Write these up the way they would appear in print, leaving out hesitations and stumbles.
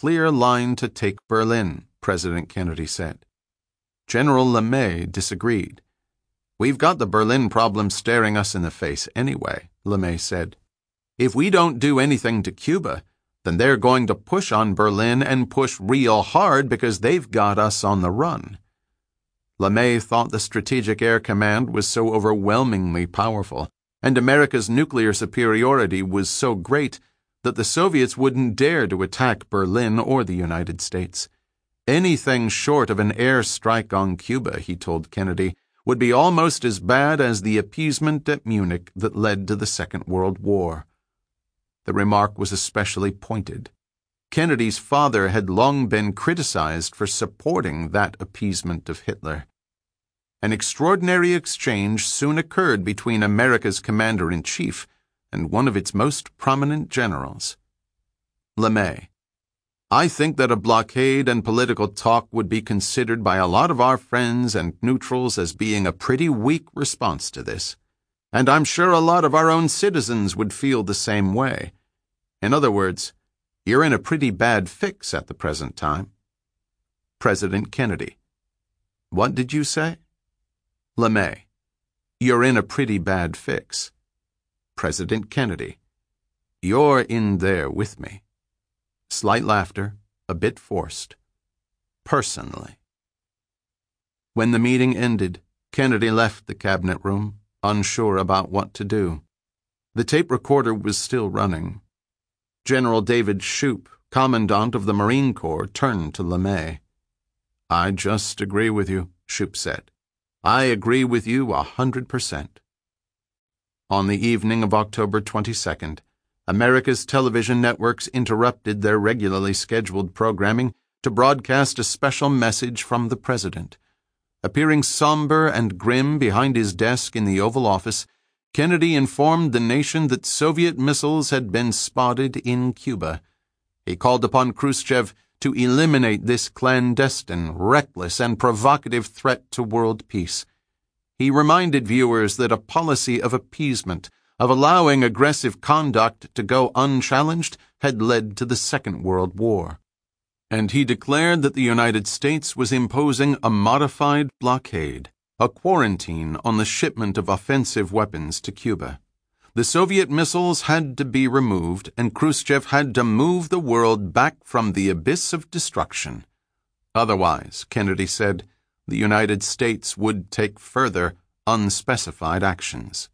clear line to take Berlin, President Kennedy said. General LeMay disagreed. We've got the Berlin problem staring us in the face anyway, LeMay said. If we don't do anything to Cuba, then they're going to push on Berlin and push real hard because they've got us on the run. LeMay thought the Strategic Air Command was so overwhelmingly powerful, and America's nuclear superiority was so great that the Soviets wouldn't dare to attack Berlin or the United States. Anything short of an air strike on Cuba, he told Kennedy, would be almost as bad as the appeasement at Munich that led to the Second World War. The remark was especially pointed. Kennedy's father had long been criticized for supporting that appeasement of Hitler. An extraordinary exchange soon occurred between America's commander-in-chief and one of its most prominent generals. LeMay: I think that a blockade and political talk would be considered by a lot of our friends and neutrals as being a pretty weak response to this. And I'm sure a lot of our own citizens would feel the same way. In other words, you're in a pretty bad fix at the present time. President Kennedy: What did you say? LeMay: You're in a pretty bad fix. President Kennedy: You're in there with me. Slight laughter, a bit forced. Personally. When the meeting ended, Kennedy left the cabinet room, unsure about what to do. The tape recorder was still running. General David Shoup, Commandant of the Marine Corps, turned to LeMay. I just agree with you, Shoup said. I agree with you 100%. On the evening of October 22nd, America's television networks interrupted their regularly scheduled programming to broadcast a special message from the President. Appearing somber and grim behind his desk in the Oval Office, Kennedy informed the nation that Soviet missiles had been spotted in Cuba. He called upon Khrushchev to eliminate this clandestine, reckless, and provocative threat to world peace. He reminded viewers that a policy of appeasement, of allowing aggressive conduct to go unchallenged, had led to the Second World War. And he declared that the United States was imposing a modified blockade, a quarantine on the shipment of offensive weapons to Cuba. The Soviet missiles had to be removed, and Khrushchev had to move the world back from the abyss of destruction. Otherwise, Kennedy said, the United States would take further, unspecified actions.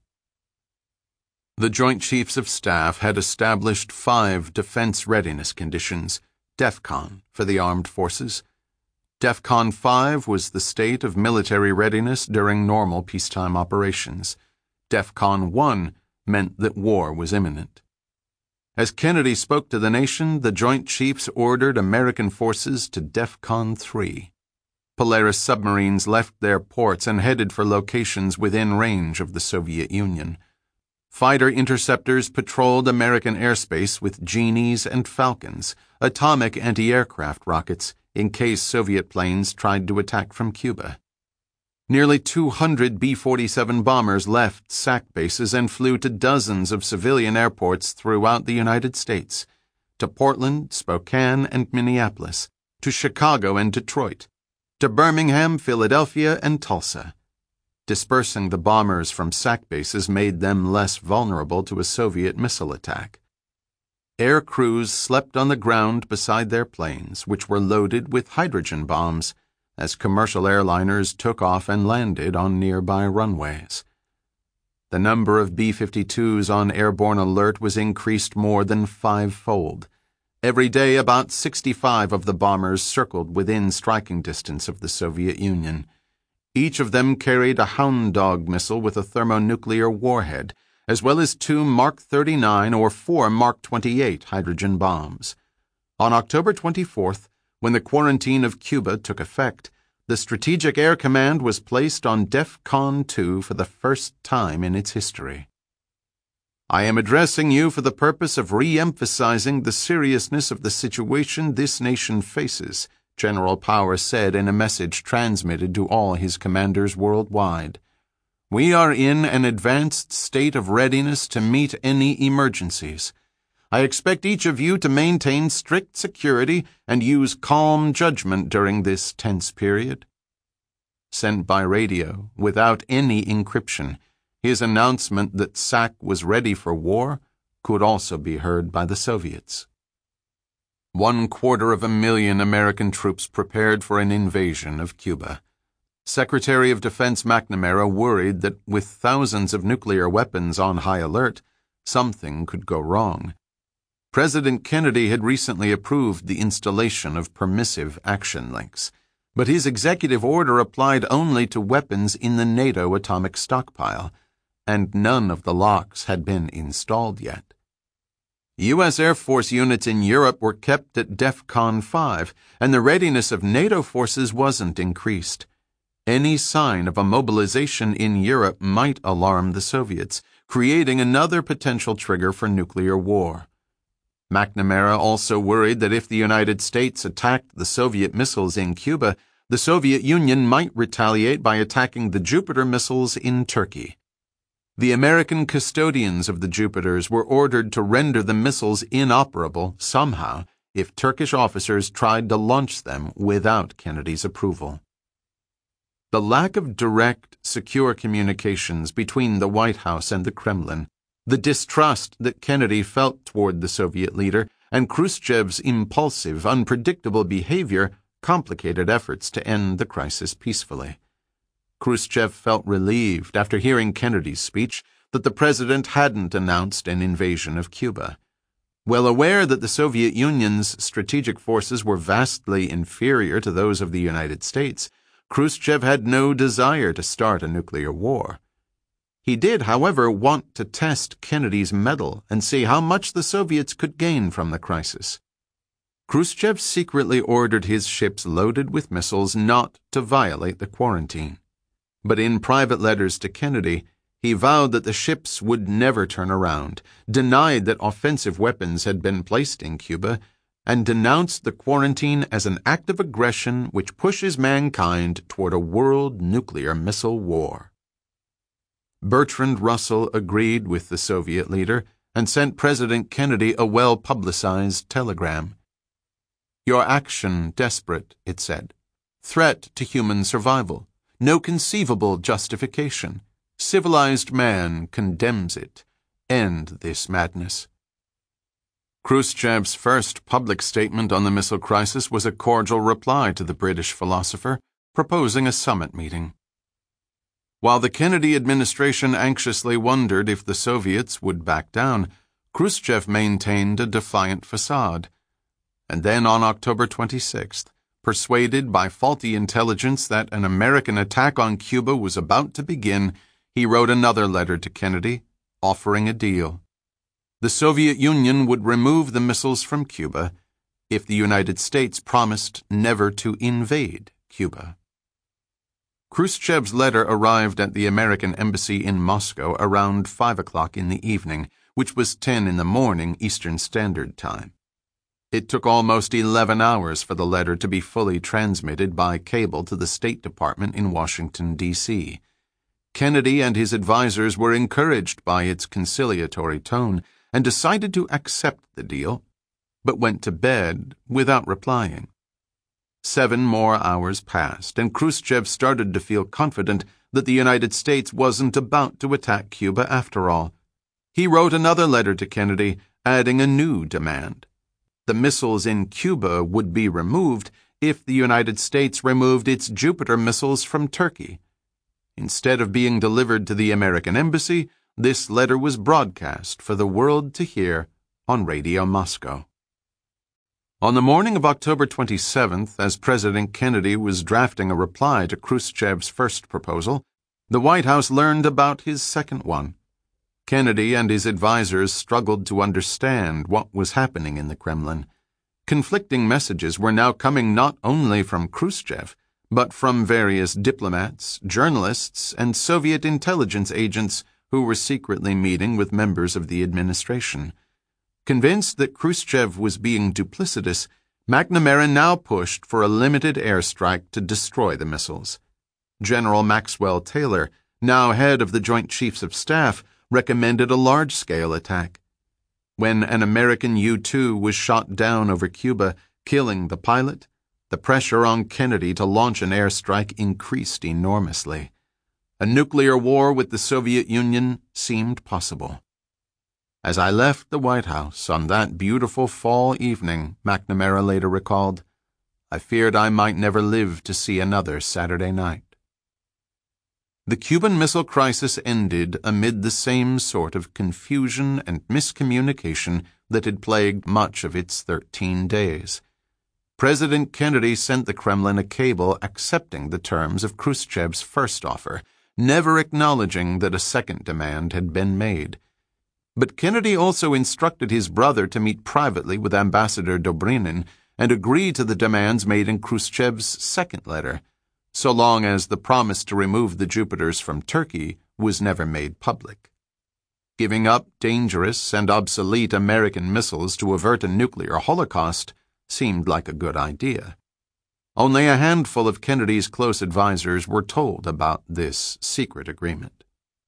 The Joint Chiefs of Staff had established 5 defense readiness conditions, DEFCON, for the armed forces. DEFCON 5 was the state of military readiness during normal peacetime operations. DEFCON 1 meant that war was imminent. As Kennedy spoke to the nation, the Joint Chiefs ordered American forces to DEFCON 3. Polaris submarines left their ports and headed for locations within range of the Soviet Union. Fighter interceptors patrolled American airspace with Genies and Falcons, atomic anti-aircraft rockets, in case Soviet planes tried to attack from Cuba. Nearly 200 B-47 bombers left SAC bases and flew to dozens of civilian airports throughout the United States, to Portland, Spokane, and Minneapolis, to Chicago and Detroit, to Birmingham, Philadelphia, and Tulsa. Dispersing the bombers from SAC bases made them less vulnerable to a Soviet missile attack. Air crews slept on the ground beside their planes, which were loaded with hydrogen bombs, as commercial airliners took off and landed on nearby runways. The number of B-52s on airborne alert was increased more than 5-fold. Every day, about 65 of the bombers circled within striking distance of the Soviet Union. Each of them carried a Hound Dog missile with a thermonuclear warhead, as well as 2 Mark 39 or 4 Mark 28 hydrogen bombs. On October 24th, when the quarantine of Cuba took effect, the Strategic Air Command was placed on DEFCON 2 for the first time in its history. I am addressing you for the purpose of re-emphasizing the seriousness of the situation this nation faces, General Power said in a message transmitted to all his commanders worldwide. We are in an advanced state of readiness to meet any emergencies. I expect each of you to maintain strict security and use calm judgment during this tense period." Sent by radio, without any encryption, his announcement that SAC was ready for war could also be heard by the Soviets. 250,000 American troops prepared for an invasion of Cuba. Secretary of Defense McNamara worried that with thousands of nuclear weapons on high alert, something could go wrong. President Kennedy had recently approved the installation of permissive action links, but his executive order applied only to weapons in the NATO atomic stockpile, and none of the locks had been installed yet. U.S. Air Force units in Europe were kept at DEFCON 5, and the readiness of NATO forces wasn't increased. Any sign of a mobilization in Europe might alarm the Soviets, creating another potential trigger for nuclear war. McNamara also worried that if the United States attacked the Soviet missiles in Cuba, the Soviet Union might retaliate by attacking the Jupiter missiles in Turkey. The American custodians of the Jupiters were ordered to render the missiles inoperable somehow if Turkish officers tried to launch them without Kennedy's approval. The lack of direct, secure communications between the White House and the Kremlin, the distrust that Kennedy felt toward the Soviet leader, and Khrushchev's impulsive, unpredictable behavior complicated efforts to end the crisis peacefully. Khrushchev felt relieved after hearing Kennedy's speech that the president hadn't announced an invasion of Cuba. Well aware that the Soviet Union's strategic forces were vastly inferior to those of the United States, Khrushchev had no desire to start a nuclear war. He did, however, want to test Kennedy's mettle and see how much the Soviets could gain from the crisis. Khrushchev secretly ordered his ships loaded with missiles not to violate the quarantine. But in private letters to Kennedy, he vowed that the ships would never turn around, denied that offensive weapons had been placed in Cuba, and denounced the quarantine as an act of aggression which pushes mankind toward a world nuclear missile war. Bertrand Russell agreed with the Soviet leader and sent President Kennedy a well-publicized telegram. "Your action desperate," it said. "Threat to human survival. No conceivable justification. Civilized man condemns it. End this madness." Khrushchev's first public statement on the missile crisis was a cordial reply to the British philosopher, proposing a summit meeting. While the Kennedy administration anxiously wondered if the Soviets would back down, Khrushchev maintained a defiant facade. And then on October 26th, persuaded by faulty intelligence that an American attack on Cuba was about to begin, he wrote another letter to Kennedy, offering a deal. The Soviet Union would remove the missiles from Cuba if the United States promised never to invade Cuba. Khrushchev's letter arrived at the American embassy in Moscow around 5 o'clock in the evening, which was 10 in the morning Eastern Standard Time. It took almost 11 hours for the letter to be fully transmitted by cable to the State Department in Washington, D.C. Kennedy and his advisers were encouraged by its conciliatory tone and decided to accept the deal, but went to bed without replying. 7 more hours passed, and Khrushchev started to feel confident that the United States wasn't about to attack Cuba after all. He wrote another letter to Kennedy, adding a new demand. The missiles in Cuba would be removed if the United States removed its Jupiter missiles from Turkey. Instead of being delivered to the American embassy, this letter was broadcast for the world to hear on Radio Moscow. On the morning of October 27th, as President Kennedy was drafting a reply to Khrushchev's first proposal, the White House learned about his second one. Kennedy and his advisers struggled to understand what was happening in the Kremlin. Conflicting messages were now coming not only from Khrushchev, but from various diplomats, journalists, and Soviet intelligence agents who were secretly meeting with members of the administration. Convinced that Khrushchev was being duplicitous, McNamara now pushed for a limited airstrike to destroy the missiles. General Maxwell Taylor, now head of the Joint Chiefs of Staff, recommended a large-scale attack. When an American U-2 was shot down over Cuba, killing the pilot, the pressure on Kennedy to launch an airstrike increased enormously. A nuclear war with the Soviet Union seemed possible. As I left the White House on that beautiful fall evening, McNamara later recalled, I feared I might never live to see another Saturday night. The Cuban Missile Crisis ended amid the same sort of confusion and miscommunication that had plagued much of its 13 days. President Kennedy sent the Kremlin a cable accepting the terms of Khrushchev's first offer, never acknowledging that a second demand had been made. But Kennedy also instructed his brother to meet privately with Ambassador Dobrynin and agree to the demands made in Khrushchev's second letter, so long as the promise to remove the Jupiters from Turkey was never made public. Giving up dangerous and obsolete American missiles to avert a nuclear holocaust seemed like a good idea. Only a handful of Kennedy's close advisers were told about this secret agreement.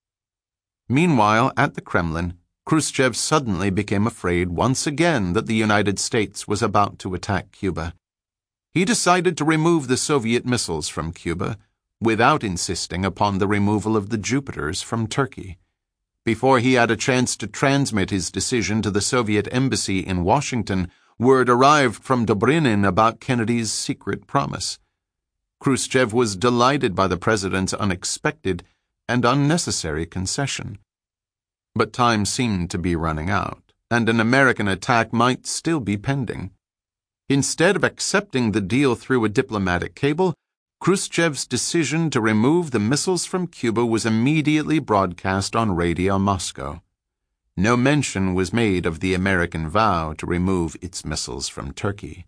Meanwhile, at the Kremlin, Khrushchev suddenly became afraid once again that the United States was about to attack Cuba. He decided to remove the Soviet missiles from Cuba without insisting upon the removal of the Jupiters from Turkey. Before he had a chance to transmit his decision to the Soviet embassy in Washington, word arrived from Dobrynin about Kennedy's secret promise. Khrushchev was delighted by the president's unexpected and unnecessary concession. But time seemed to be running out, and an American attack might still be pending. Instead of accepting the deal through a diplomatic cable, Khrushchev's decision to remove the missiles from Cuba was immediately broadcast on Radio Moscow. No mention was made of the American vow to remove its missiles from Turkey.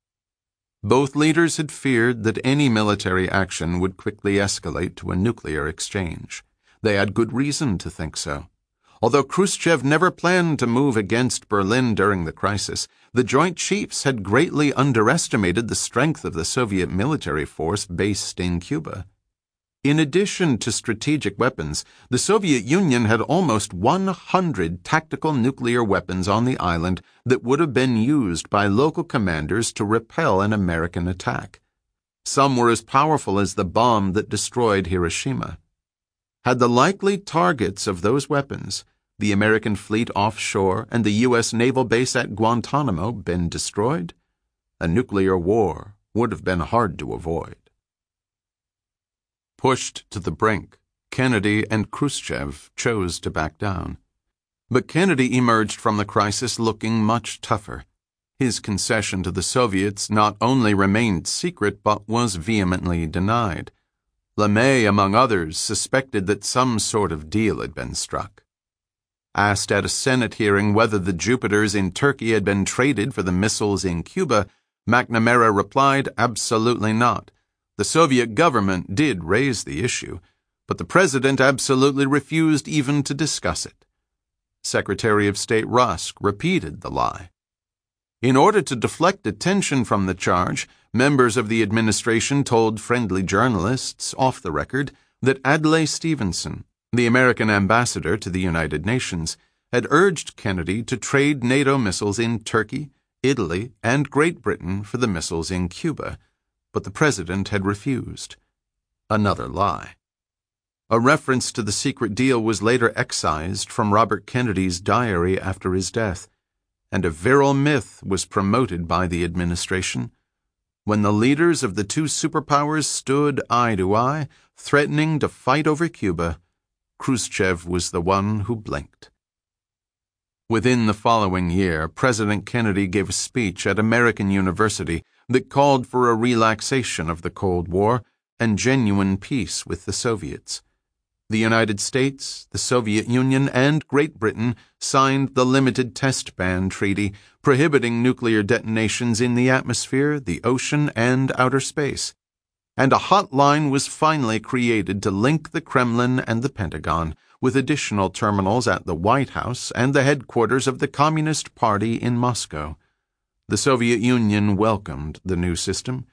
Both leaders had feared that any military action would quickly escalate to a nuclear exchange. They had good reason to think so. Although Khrushchev never planned to move against Berlin during the crisis, the Joint Chiefs had greatly underestimated the strength of the Soviet military force based in Cuba. In addition to strategic weapons, the Soviet Union had almost 100 tactical nuclear weapons on the island that would have been used by local commanders to repel an American attack. Some were as powerful as the bomb that destroyed Hiroshima. Had the likely targets of those weapons, the American fleet offshore and the U.S. naval base at Guantanamo, been destroyed, a nuclear war would have been hard to avoid. Pushed to the brink, Kennedy and Khrushchev chose to back down. But Kennedy emerged from the crisis looking much tougher. His concession to the Soviets not only remained secret but was vehemently denied. LeMay, among others, suspected that some sort of deal had been struck. Asked at a Senate hearing whether the Jupiters in Turkey had been traded for the missiles in Cuba, McNamara replied, absolutely not. The Soviet government did raise the issue, but the president absolutely refused even to discuss it. Secretary of State Rusk repeated the lie. In order to deflect attention from the charge, members of the administration told friendly journalists, off the record, that Adlai Stevenson, the American ambassador to the United Nations, had urged Kennedy to trade NATO missiles in Turkey, Italy, and Great Britain for the missiles in Cuba, but the president had refused. Another lie. A reference to the secret deal was later excised from Robert Kennedy's diary after his death, and a virile myth was promoted by the administration. When the leaders of the two superpowers stood eye to eye, threatening to fight over Cuba, Khrushchev was the one who blinked. Within the following year, President Kennedy gave a speech at American University that called for a relaxation of the Cold War and genuine peace with the Soviets. The United States, the Soviet Union, and Great Britain signed the Limited Test Ban Treaty, prohibiting nuclear detonations in the atmosphere, the ocean, and outer space. And a hotline was finally created to link the Kremlin and the Pentagon, with additional terminals at the White House and the headquarters of the Communist Party in Moscow. The Soviet Union welcomed the new system.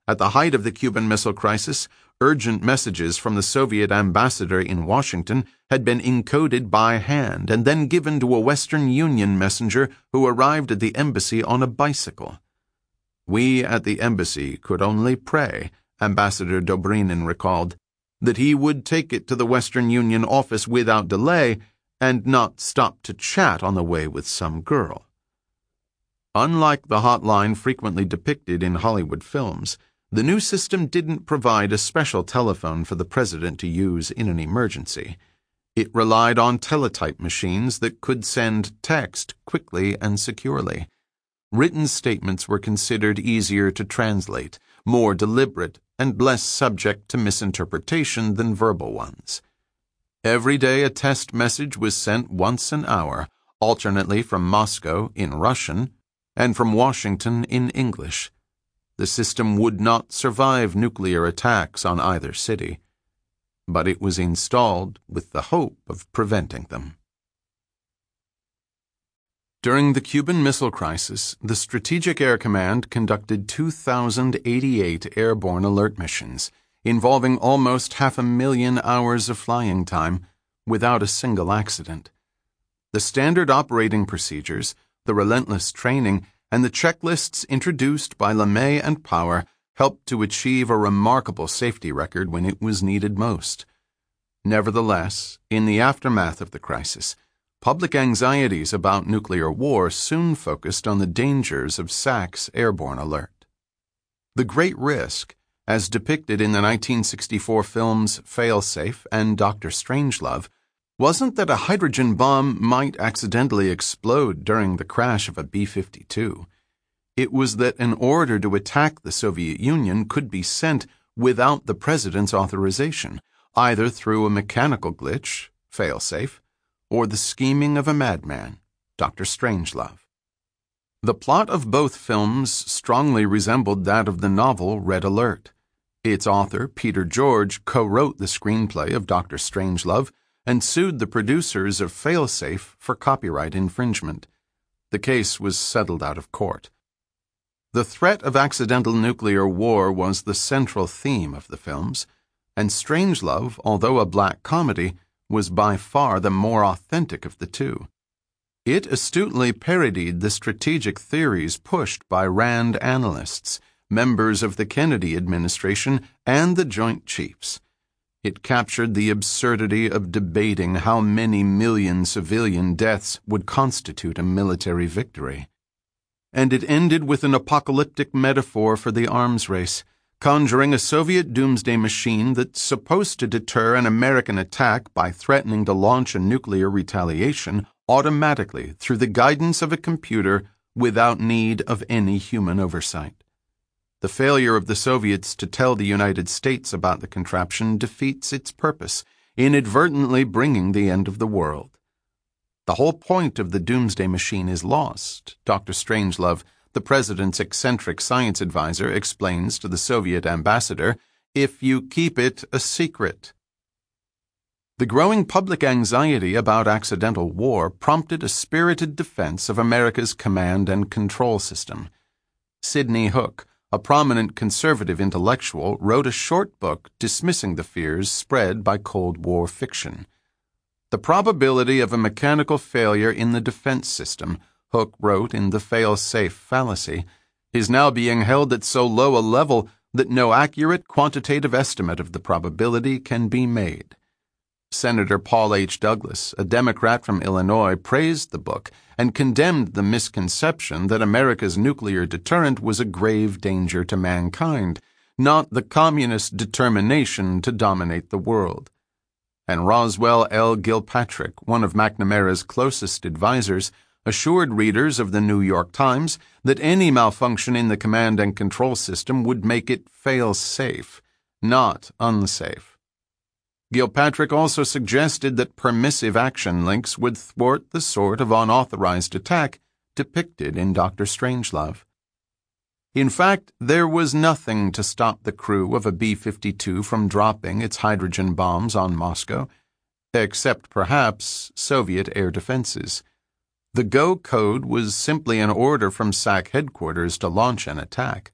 At the height of the Cuban Missile Crisis, urgent messages from the Soviet ambassador in Washington had been encoded by hand and then given to a Western Union messenger who arrived at the embassy on a bicycle. We at the embassy could only pray, Ambassador Dobrynin recalled, that he would take it to the Western Union office without delay and not stop to chat on the way with some girl. Unlike the hotline frequently depicted in Hollywood films, the new system didn't provide a special telephone for the president to use in an emergency. It relied on teletype machines that could send text quickly and securely. Written statements were considered easier to translate, more deliberate, and less subject to misinterpretation than verbal ones. Every day a test message was sent once an hour, alternately from Moscow in Russian and from Washington in English. The system would not survive nuclear attacks on either city, but it was installed with the hope of preventing them. During the Cuban Missile Crisis, the Strategic Air Command conducted 2,088 airborne alert missions, involving almost 500,000 hours of flying time, without a single accident. The standard operating procedures, the relentless training, and the checklists introduced by LeMay and Power helped to achieve a remarkable safety record when it was needed most. Nevertheless, in the aftermath of the crisis, public anxieties about nuclear war soon focused on the dangers of SAC's airborne alert. The great risk, as depicted in the 1964 films Failsafe and Dr. Strangelove, wasn't that a hydrogen bomb might accidentally explode during the crash of a B-52. It was that an order to attack the Soviet Union could be sent without the president's authorization, either through a mechanical glitch, Failsafe, or the scheming of a madman, Dr. Strangelove. The plot of both films strongly resembled that of the novel Red Alert. Its author, Peter George, co-wrote the screenplay of Dr. Strangelove and sued the producers of Failsafe for copyright infringement. The case was settled out of court. The threat of accidental nuclear war was the central theme of the films, and Strangelove, although a black comedy, was by far the more authentic of the two. It astutely parodied the strategic theories pushed by RAND analysts, members of the Kennedy administration, and the Joint Chiefs. It captured the absurdity of debating how many million civilian deaths would constitute a military victory. And it ended with an apocalyptic metaphor for the arms race, conjuring a Soviet doomsday machine that's supposed to deter an American attack by threatening to launch a nuclear retaliation automatically through the guidance of a computer without need of any human oversight. The failure of the Soviets to tell the United States about the contraption defeats its purpose, inadvertently bringing the end of the world. The whole point of the doomsday machine is lost, Dr. Strangelove, the president's eccentric science advisor, explains to the Soviet ambassador, if you keep it a secret. The growing public anxiety about accidental war prompted a spirited defense of America's command and control system. Sidney Hook, a prominent conservative intellectual, wrote a short book dismissing the fears spread by Cold War fiction. The probability of a mechanical failure in the defense system, Hook wrote in The Fail-Safe Fallacy, is now being held at so low a level that no accurate quantitative estimate of the probability can be made. Senator Paul H. Douglas, a Democrat from Illinois, praised the book and condemned the misconception that America's nuclear deterrent was a grave danger to mankind, not the communist determination to dominate the world. And Roswell L. Gilpatrick, one of McNamara's closest advisors, assured readers of the New York Times that any malfunction in the command and control system would make it fail-safe, not unsafe. Gilpatrick also suggested that permissive action links would thwart the sort of unauthorized attack depicted in Dr. Strangelove. In fact, there was nothing to stop the crew of a B-52 from dropping its hydrogen bombs on Moscow, except perhaps Soviet air defenses. The go code was simply an order from SAC headquarters to launch an attack.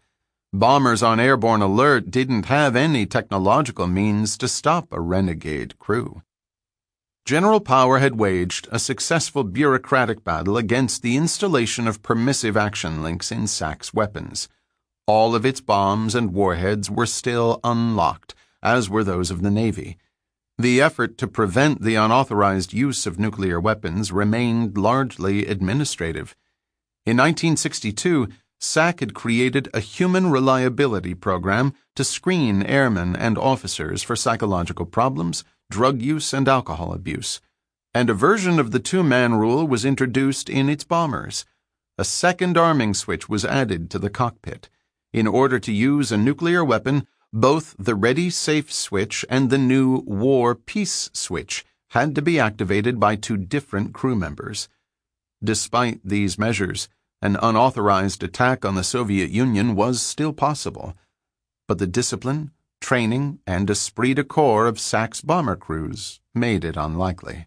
Bombers on airborne alert didn't have any technological means to stop a renegade crew. General Power had waged a successful bureaucratic battle against the installation of permissive action links in SAC's weapons. All of its bombs and warheads were still unlocked, as were those of the Navy. The effort to prevent the unauthorized use of nuclear weapons remained largely administrative. In 1962, SAC had created a human reliability program to screen airmen and officers for psychological problems, drug use, and alcohol abuse, and a version of the two-man rule was introduced in its bombers. A second arming switch was added to the cockpit. In order to use a nuclear weapon, both the Ready Safe switch and the new War Peace switch had to be activated by two different crew members. Despite these measures, an unauthorized attack on the Soviet Union was still possible, but the discipline, training, and esprit de corps of SAC's bomber crews made it unlikely.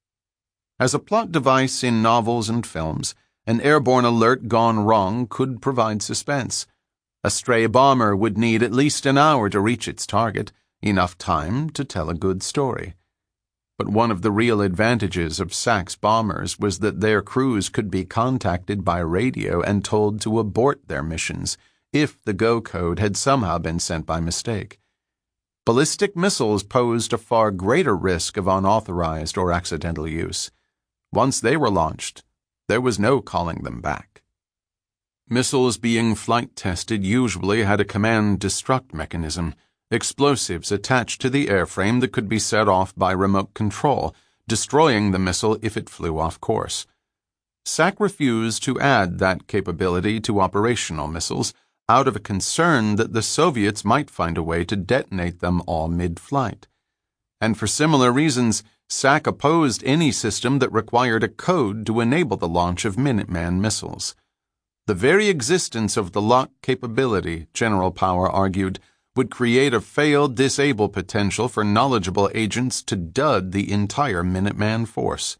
As a plot device in novels and films, an airborne alert gone wrong could provide suspense. A stray bomber would need at least an hour to reach its target, enough time to tell a good story. But one of the real advantages of SAC's bombers was that their crews could be contacted by radio and told to abort their missions if the go code had somehow been sent by mistake. Ballistic missiles posed a far greater risk of unauthorized or accidental use. Once they were launched, there was no calling them back. Missiles being flight tested usually had a command-destruct mechanism, explosives attached to the airframe that could be set off by remote control, destroying the missile if it flew off course. SAC refused to add that capability to operational missiles out of a concern that the Soviets might find a way to detonate them all mid-flight. And for similar reasons, SAC opposed any system that required a code to enable the launch of Minuteman missiles. The very existence of the lock capability, General Power argued, would create a fail-disable potential for knowledgeable agents to dud the entire Minuteman force.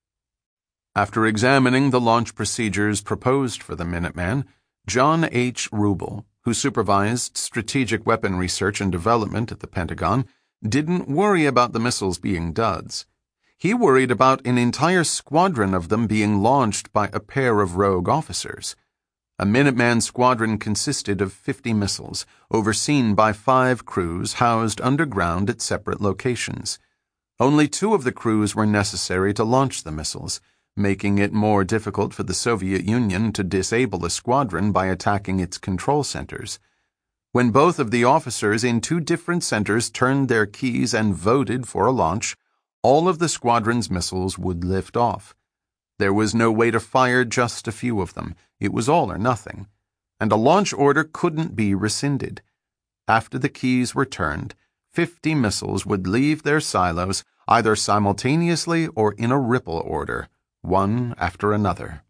After examining the launch procedures proposed for the Minuteman, John H. Rubel, who supervised strategic weapon research and development at the Pentagon, didn't worry about the missiles being duds. He worried about an entire squadron of them being launched by a pair of rogue officers. A Minuteman squadron consisted of 50 missiles, overseen by 5 crews housed underground at separate locations. Only 2 of the crews were necessary to launch the missiles, making it more difficult for the Soviet Union to disable a squadron by attacking its control centers. When both of the officers in 2 different centers turned their keys and voted for a launch, all of the squadron's missiles would lift off. There was no way to fire just a few of them. It was all or nothing. And a launch order couldn't be rescinded. After the keys were turned, 50 missiles would leave their silos either simultaneously or in a ripple order, one after another.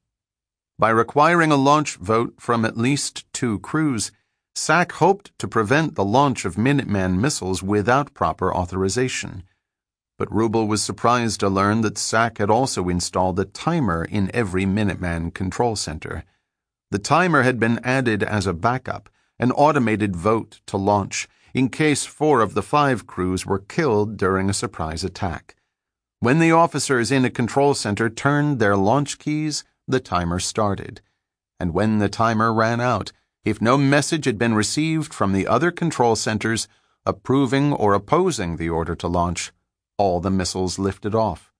By requiring a launch vote from at least 2 crews, SAC hoped to prevent the launch of Minuteman missiles without proper authorization. But Rubel was surprised to learn that SAC had also installed a timer in every Minuteman control center. The timer had been added as a backup, an automated vote to launch, in case 4 of the 5 crews were killed during a surprise attack. When the officers in a control center turned their launch keys, the timer started. And when the timer ran out, if no message had been received from the other control centers approving or opposing the order to launch, all the missiles lifted off.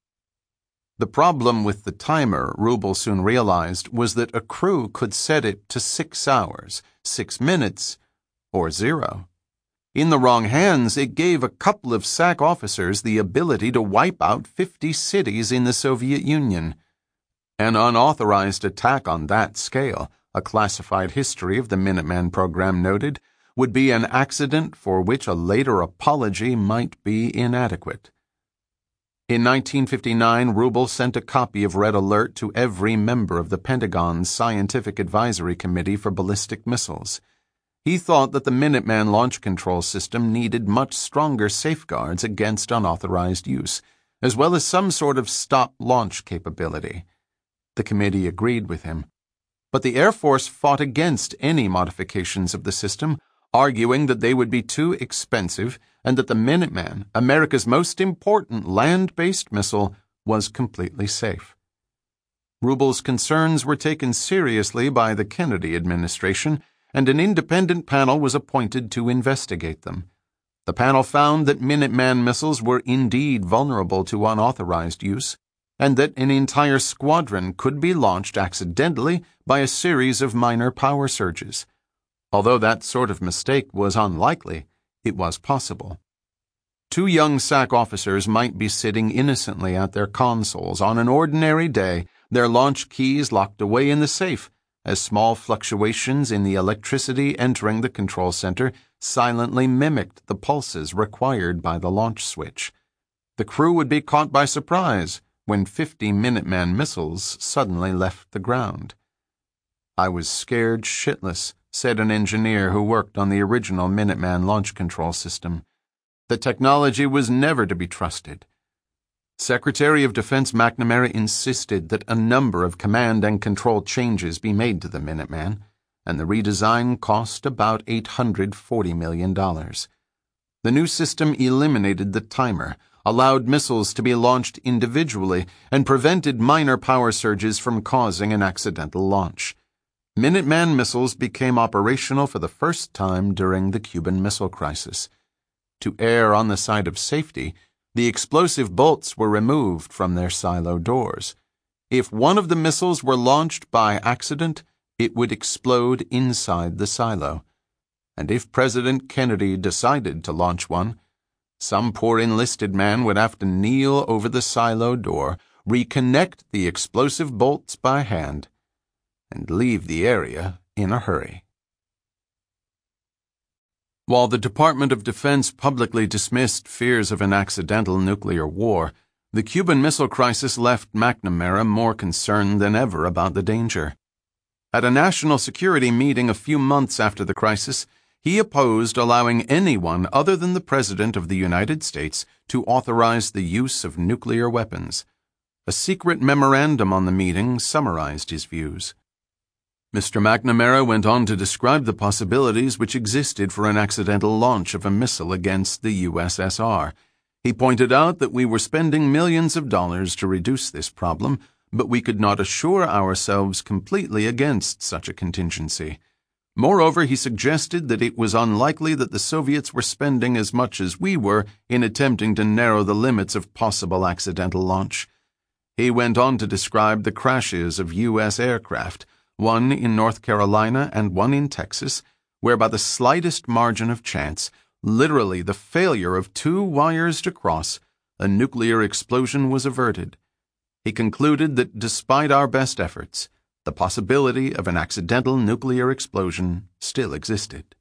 The problem with the timer, Rubel soon realized, was that a crew could set it to 6 hours, 6 minutes, or 0. In the wrong hands, it gave a couple of SAC officers the ability to wipe out 50 cities in the Soviet Union. An unauthorized attack on that scale, a classified history of the Minuteman program noted, would be an accident for which a later apology might be inadequate. In 1959, Rubel sent a copy of Red Alert to every member of the Pentagon's Scientific Advisory Committee for Ballistic Missiles. He thought that the Minuteman launch control system needed much stronger safeguards against unauthorized use, as well as some sort of stop-launch capability. The committee agreed with him. but the Air Force fought against any modifications of the system, arguing that they would be too expensive and that the Minuteman, America's most important land-based missile, was completely safe. Rubel's concerns were taken seriously by the Kennedy administration, and an independent panel was appointed to investigate them. The panel found that Minuteman missiles were indeed vulnerable to unauthorized use, and that an entire squadron could be launched accidentally by a series of minor power surges. Although that sort of mistake was unlikely, it was possible. Two young SAC officers might be sitting innocently at their consoles on an ordinary day, their launch keys locked away in the safe, as small fluctuations in the electricity entering the control center silently mimicked the pulses required by the launch switch. The crew would be caught by surprise when 50 Minuteman missiles suddenly left the ground. "I was scared shitless," said an engineer who worked on the original Minuteman launch control system. The technology was never to be trusted. Secretary of Defense McNamara insisted that a number of command and control changes be made to the Minuteman, and the redesign cost about $840 million. The new system eliminated the timer, allowed missiles to be launched individually, and prevented minor power surges from causing an accidental launch. Minuteman missiles became operational for the first time during the Cuban Missile Crisis. To err on the side of safety, the explosive bolts were removed from their silo doors. If one of the missiles were launched by accident, it would explode inside the silo. And if President Kennedy decided to launch one, some poor enlisted man would have to kneel over the silo door, reconnect the explosive bolts by hand, and leave the area in a hurry. While the Department of Defense publicly dismissed fears of an accidental nuclear war, the Cuban Missile Crisis left McNamara more concerned than ever about the danger. At a national security meeting a few months after the crisis, he opposed allowing anyone other than the President of the United States to authorize the use of nuclear weapons. A secret memorandum on the meeting summarized his views. Mr. McNamara went on to describe the possibilities which existed for an accidental launch of a missile against the USSR. He pointed out that we were spending millions of dollars to reduce this problem, but we could not assure ourselves completely against such a contingency. Moreover, he suggested that it was unlikely that the Soviets were spending as much as we were in attempting to narrow the limits of possible accidental launch. He went on to describe the crashes of U.S. aircraft, one in North Carolina and one in Texas, where by the slightest margin of chance, literally the failure of two wires to cross, a nuclear explosion was averted. He concluded that despite our best efforts, the possibility of an accidental nuclear explosion still existed.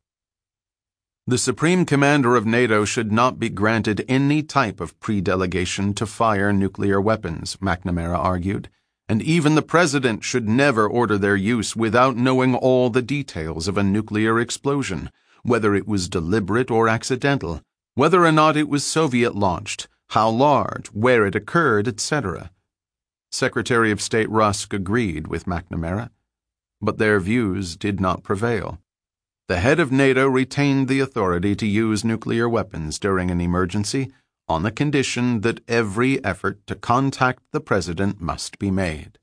The Supreme Commander of NATO should not be granted any type of pre-delegation to fire nuclear weapons, McNamara argued, and even the President should never order their use without knowing all the details of a nuclear explosion, whether it was deliberate or accidental, whether or not it was Soviet-launched, how large, where it occurred, etc. Secretary of State Rusk agreed with McNamara, but their views did not prevail. The head of NATO retained the authority to use nuclear weapons during an emergency on the condition that every effort to contact the President must be made.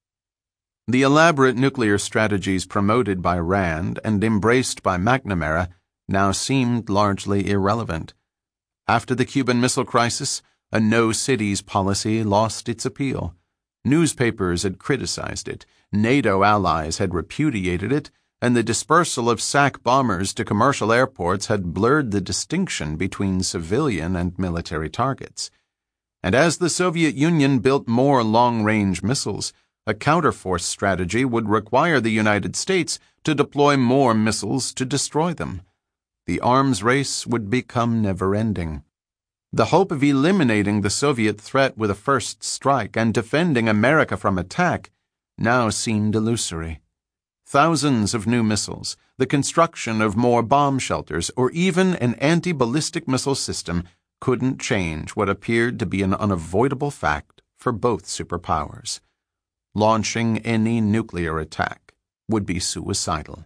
The elaborate nuclear strategies promoted by Rand and embraced by McNamara now seemed largely irrelevant. After the Cuban Missile Crisis, a no-cities policy lost its appeal. Newspapers had criticized it, NATO allies had repudiated it, and the dispersal of SAC bombers to commercial airports had blurred the distinction between civilian and military targets. And as the Soviet Union built more long-range missiles, a counterforce strategy would require the United States to deploy more missiles to destroy them. The arms race would become never-ending. The hope of eliminating the Soviet threat with a first strike and defending America from attack now seemed illusory. Thousands of new missiles, the construction of more bomb shelters, or even an anti-ballistic missile system couldn't change what appeared to be an unavoidable fact for both superpowers. Launching any nuclear attack would be suicidal.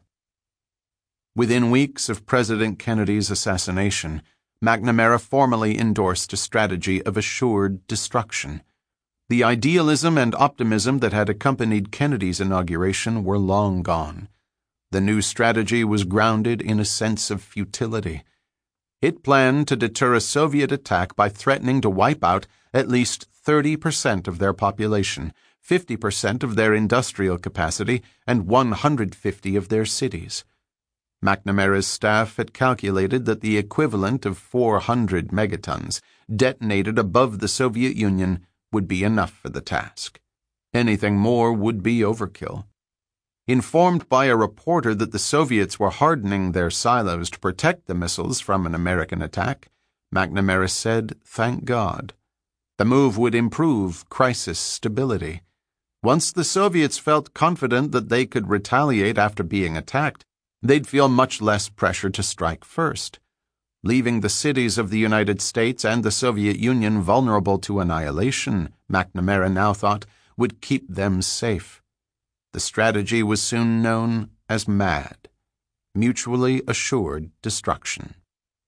Within weeks of President Kennedy's assassination, McNamara formally endorsed a strategy of assured destruction. The idealism and optimism that had accompanied Kennedy's inauguration were long gone. The new strategy was grounded in a sense of futility. It planned to deter a Soviet attack by threatening to wipe out at least 30% of their population, 50% of their industrial capacity, and 150 of their cities. McNamara's staff had calculated that the equivalent of 400 megatons detonated above the Soviet Union would be enough for the task. Anything more would be overkill. Informed by a reporter that the Soviets were hardening their silos to protect the missiles from an American attack, McNamara said, "Thank God." The move would improve crisis stability. Once the Soviets felt confident that they could retaliate after being attacked, they'd feel much less pressure to strike first. Leaving the cities of the United States and the Soviet Union vulnerable to annihilation, McNamara now thought, would keep them safe. The strategy was soon known as MAD, Mutually Assured Destruction.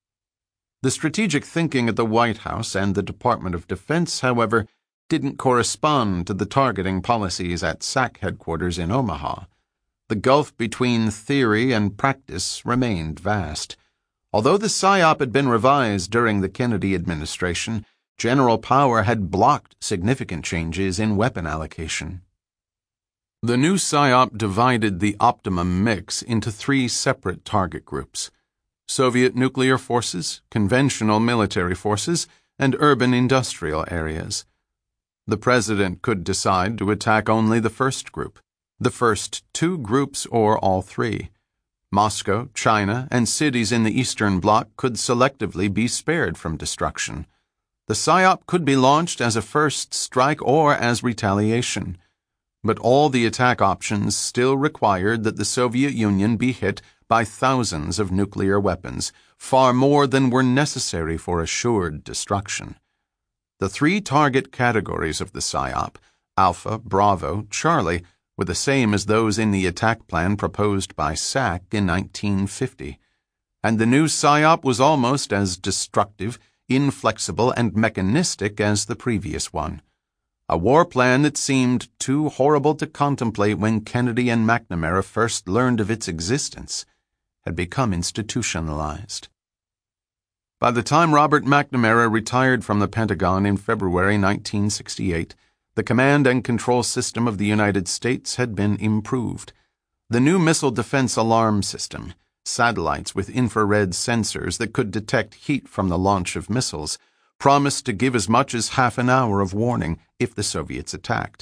The strategic thinking at the White House and the Department of Defense, however, didn't correspond to the targeting policies at SAC headquarters in Omaha. The gulf between theory and practice remained vast. Although the PSYOP had been revised during the Kennedy administration, general power had blocked significant changes in weapon allocation. The new PSYOP divided the optimum mix into 3 separate target groups: Soviet nuclear forces, conventional military forces, and urban industrial areas. The president could decide to attack only the first group, the first 2 groups, or all 3. Moscow, China, and cities in the Eastern Bloc could selectively be spared from destruction. The PSYOP could be launched as a first strike or as retaliation. But all the attack options still required that the Soviet Union be hit by thousands of nuclear weapons, far more than were necessary for assured destruction. The 3 target categories of the PSYOP, Alpha, Bravo, Charlie, were the same as those in the attack plan proposed by SAC in 1950, and the new PSYOP was almost as destructive, inflexible, and mechanistic as the previous one. A war plan that seemed too horrible to contemplate when Kennedy and McNamara first learned of its existence had become institutionalized. By the time Robert McNamara retired from the Pentagon in February 1968, the command and control system of the United States had been improved. The new missile defense alarm system, satellites with infrared sensors that could detect heat from the launch of missiles, promised to give as much as half an hour of warning if the Soviets attacked.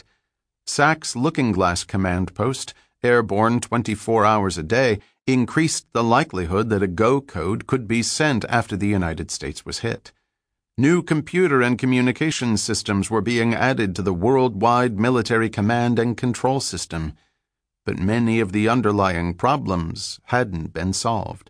SAC's Looking Glass command post, airborne 24 hours a day, increased the likelihood that a go code could be sent after the United States was hit. New computer and communication systems were being added to the worldwide military command and control system, but many of the underlying problems hadn't been solved.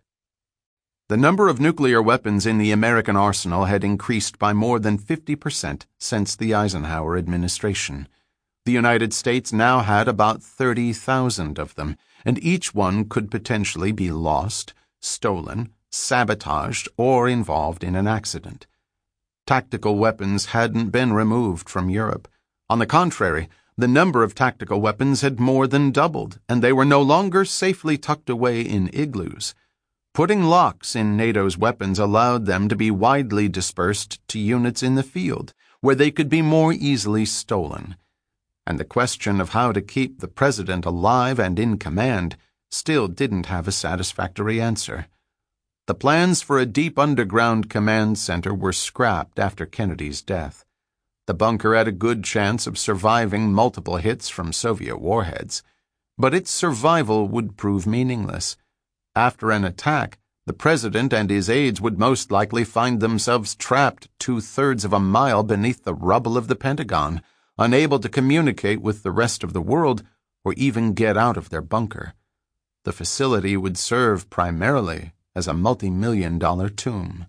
The number of nuclear weapons in the American arsenal had increased by more than 50% since the Eisenhower administration. The United States now had about 30,000 of them, and each one could potentially be lost, stolen, sabotaged, or involved in an accident. Tactical weapons hadn't been removed from Europe. On the contrary, the number of tactical weapons had more than doubled, and they were no longer safely tucked away in igloos. Putting locks in NATO's weapons allowed them to be widely dispersed to units in the field, where they could be more easily stolen. And the question of how to keep the president alive and in command still didn't have a satisfactory answer. The plans for a deep underground command center were scrapped after Kennedy's death. The bunker had a good chance of surviving multiple hits from Soviet warheads, but its survival would prove meaningless. After an attack, the president and his aides would most likely find themselves trapped 2/3 of a mile beneath the rubble of the Pentagon, unable to communicate with the rest of the world or even get out of their bunker. The facility would serve primarily as a multi-million-dollar tomb.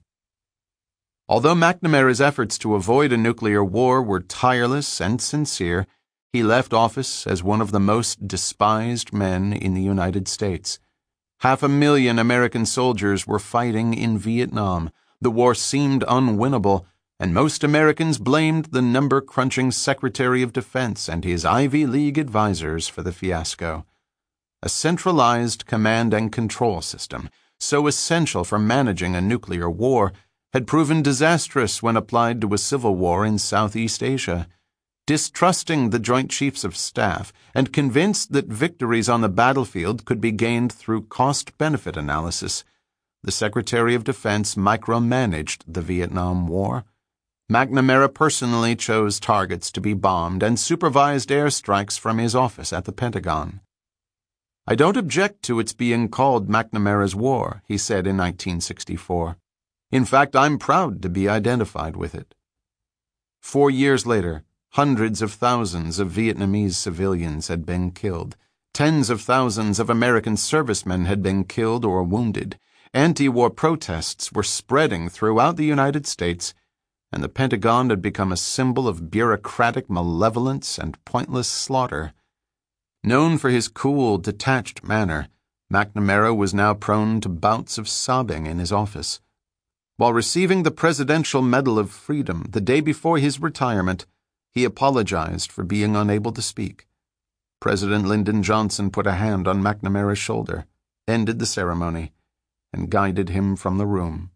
Although McNamara's efforts to avoid a nuclear war were tireless and sincere, he left office as one of the most despised men in the United States. 500,000 American soldiers were fighting in Vietnam. The war seemed unwinnable, and most Americans blamed the number-crunching Secretary of Defense and his Ivy League advisors for the fiasco. A centralized command and control system, so essential for managing a nuclear war, had proven disastrous when applied to a civil war in Southeast Asia. Distrusting the Joint Chiefs of Staff and convinced that victories on the battlefield could be gained through cost-benefit analysis, the Secretary of Defense micromanaged the Vietnam War. McNamara personally chose targets to be bombed and supervised airstrikes from his office at the Pentagon. "I don't object to its being called McNamara's War," he said in 1964. "In fact, I'm proud to be identified with it." 4 years later, hundreds of thousands of Vietnamese civilians had been killed. Tens of thousands of American servicemen had been killed or wounded. Anti-war protests were spreading throughout the United States, and the Pentagon had become a symbol of bureaucratic malevolence and pointless slaughter. Known for his cool, detached manner, McNamara was now prone to bouts of sobbing in his office. While receiving the Presidential Medal of Freedom the day before his retirement, he apologized for being unable to speak. President Lyndon Johnson put a hand on McNamara's shoulder, ended the ceremony, and guided him from the room.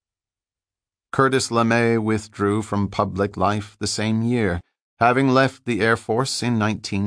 Curtis LeMay withdrew from public life the same year, having left the Air Force in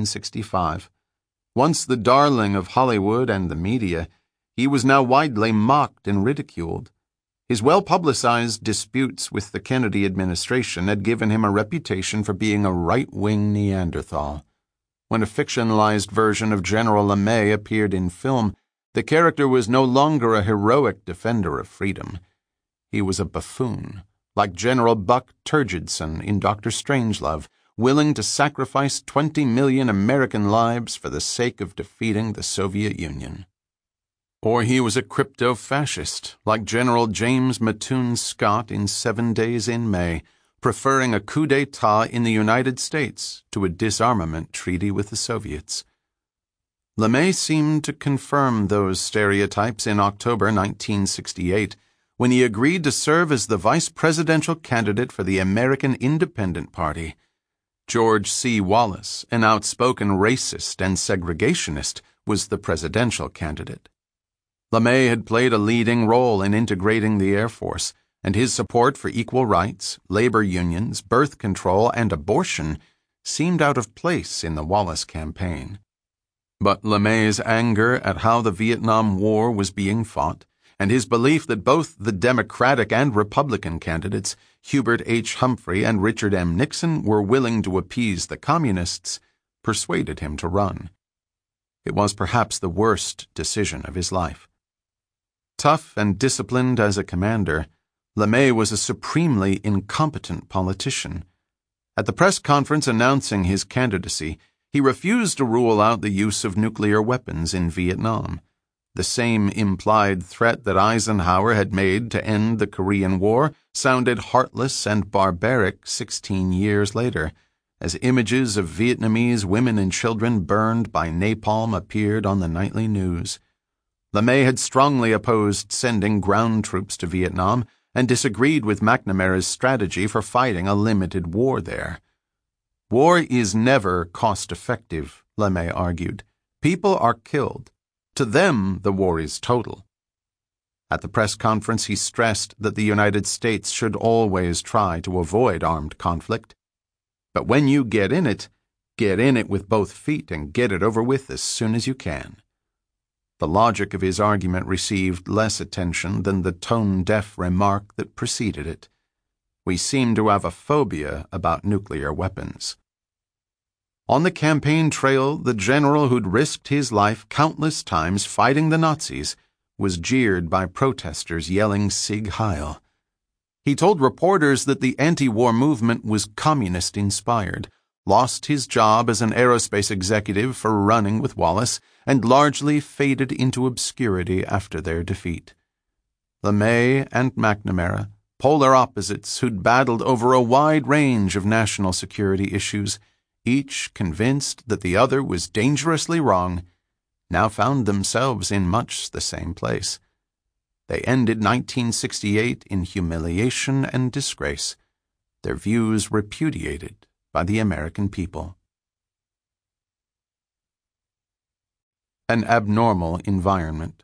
1965. Once the darling of Hollywood and the media, he was now widely mocked and ridiculed. His well-publicized disputes with the Kennedy administration had given him a reputation for being a right-wing Neanderthal. When a fictionalized version of General LeMay appeared in film, the character was no longer a heroic defender of freedom. He was a buffoon, like General Buck Turgidson in Dr. Strangelove, willing to sacrifice 20 million American lives for the sake of defeating the Soviet Union. Or he was a crypto-fascist, like General James Mattoon Scott in 7 Days in May, preferring a coup d'etat in the United States to a disarmament treaty with the Soviets. LeMay seemed to confirm those stereotypes in October 1968, when he agreed to serve as the vice presidential candidate for the American Independent Party. George C. Wallace, an outspoken racist and segregationist, was the presidential candidate. LeMay had played a leading role in integrating the Air Force, and his support for equal rights, labor unions, birth control, and abortion seemed out of place in the Wallace campaign. But LeMay's anger at how the Vietnam War was being fought, and his belief that both the Democratic and Republican candidates, Hubert H. Humphrey and Richard M. Nixon, were willing to appease the communists, persuaded him to run. It was perhaps the worst decision of his life. Tough and disciplined as a commander, LeMay was a supremely incompetent politician. At the press conference announcing his candidacy, he refused to rule out the use of nuclear weapons in Vietnam. The same implied threat that Eisenhower had made to end the Korean War sounded heartless and barbaric 16 years later, as images of Vietnamese women and children burned by napalm appeared on the nightly news. LeMay had strongly opposed sending ground troops to Vietnam and disagreed with McNamara's strategy for fighting a limited war there. War is never cost-effective, LeMay argued. People are killed. To them, the war is total. At the press conference, he stressed that the United States should always try to avoid armed conflict. But when you get in it with both feet and get it over with as soon as you can. The logic of his argument received less attention than the tone-deaf remark that preceded it. We seem to have a phobia about nuclear weapons. On the campaign trail, the general who'd risked his life countless times fighting the Nazis was jeered by protesters yelling Sieg Heil. He told reporters that the anti-war movement was communist-inspired, lost his job as an aerospace executive for running with Wallace, and largely faded into obscurity after their defeat. LeMay and McNamara, polar opposites who'd battled over a wide range of national security issues, each convinced that the other was dangerously wrong, now found themselves in much the same place. They ended 1968 in humiliation and disgrace, their views repudiated by the American people. An abnormal environment.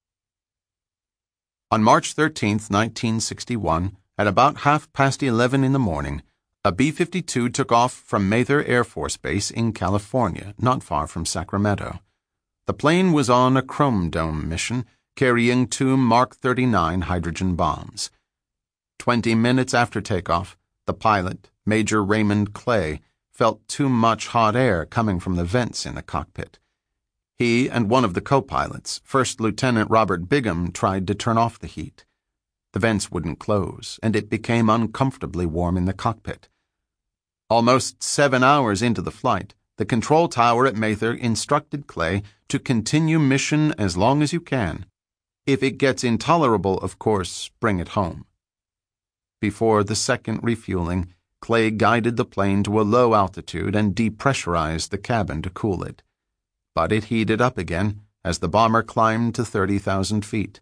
On March 13, 1961, at about 11:30 in the morning, a B-52 took off from Mather Air Force Base in California, not far from Sacramento. The plane was on a Chrome Dome mission, carrying 2 Mark 39 hydrogen bombs. 20 minutes after takeoff, the pilot, Major Raymond Clay, felt too much hot air coming from the vents in the cockpit. He and one of the co-pilots, First Lieutenant Robert Bigham, tried to turn off the heat. The vents wouldn't close, and it became uncomfortably warm in the cockpit. Almost 7 hours into the flight, the control tower at Mather instructed Clay to continue mission as long as you can. If it gets intolerable, of course, bring it home. Before the second refueling, Clay guided the plane to a low altitude and depressurized the cabin to cool it. But it heated up again as the bomber climbed to 30,000 feet.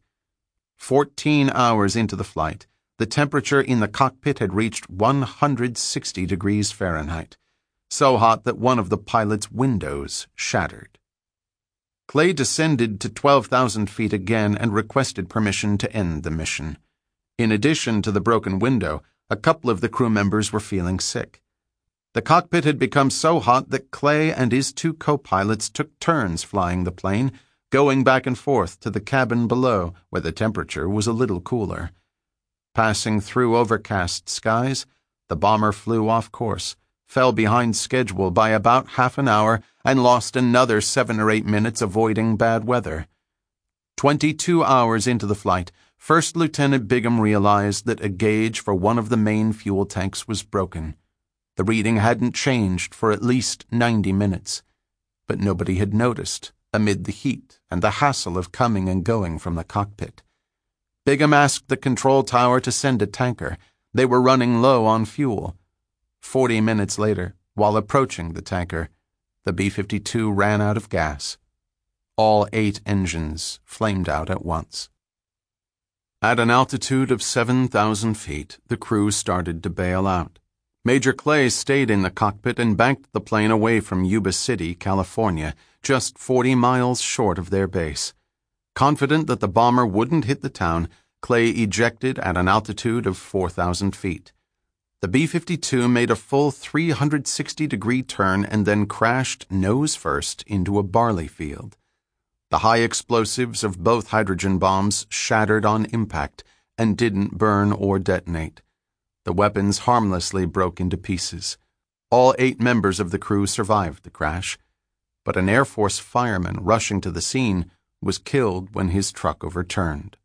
14 hours into the flight, the temperature in the cockpit had reached 160 degrees Fahrenheit, so hot that one of the pilot's windows shattered. Clay descended to 12,000 feet again and requested permission to end the mission. In addition to the broken window, a couple of the crew members were feeling sick. The cockpit had become so hot that Clay and his 2 co-pilots took turns flying the plane, going back and forth to the cabin below, where the temperature was a little cooler. Passing through overcast skies, the bomber flew off course, fell behind schedule by about half an hour, and lost another 7 or 8 minutes avoiding bad weather. 22 hours into the flight, First Lieutenant Bigham realized that a gauge for one of the main fuel tanks was broken. The reading hadn't changed for at least 90 minutes, but nobody had noticed amid the heat and the hassle of coming and going from the cockpit. Bigham asked the control tower to send a tanker. They were running low on fuel. 40 minutes later, while approaching the tanker, the B-52 ran out of gas. All 8 engines flamed out at once. At an altitude of 7,000 feet, the crew started to bail out. Major Clay stayed in the cockpit and banked the plane away from Yuba City, California, just 40 miles short of their base. Confident that the bomber wouldn't hit the town, Clay ejected at an altitude of 4,000 feet. The B-52 made a full 360-degree turn and then crashed nose first into a barley field. The high explosives of both hydrogen bombs shattered on impact and didn't burn or detonate. The weapons harmlessly broke into pieces. All 8 members of the crew survived the crash, but an Air Force fireman rushing to the scene was killed when his truck overturned.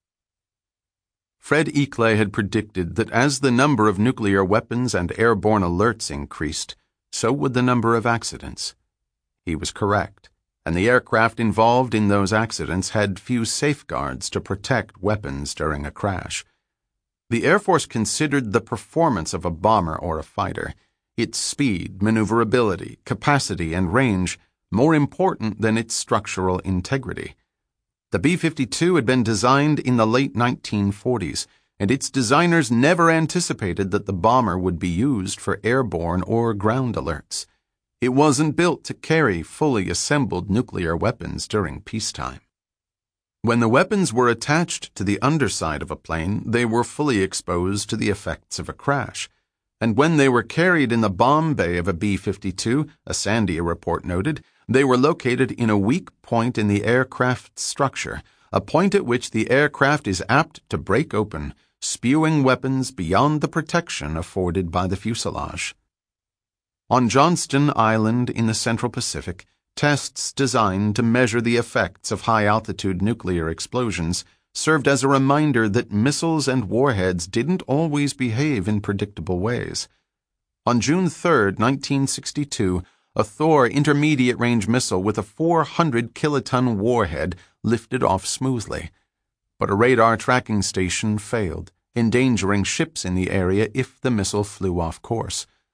Fred E. Clay had predicted that as the number of nuclear weapons and airborne alerts increased, so would the number of accidents. He was correct, and the aircraft involved in those accidents had few safeguards to protect weapons during a crash. The Air Force considered the performance of a bomber or a fighter, its speed, maneuverability, capacity, and range, more important than its structural integrity. The B-52 had been designed in the late 1940s, and its designers never anticipated that the bomber would be used for airborne or ground alerts. It wasn't built to carry fully assembled nuclear weapons during peacetime. When the weapons were attached to the underside of a plane, they were fully exposed to the effects of a crash. And when they were carried in the bomb bay of a B-52, a Sandia report noted, they were located in a weak point in the aircraft's structure, a point at which the aircraft is apt to break open, spewing weapons beyond the protection afforded by the fuselage. On Johnston Island in the Central Pacific, tests designed to measure the effects of high-altitude nuclear explosions served as a reminder that missiles and warheads didn't always behave in predictable ways. On June 3, 1962, a Thor intermediate-range missile with a 400-kiloton warhead lifted off smoothly, but a radar tracking station failed, endangering ships in the area if the missile flew off course.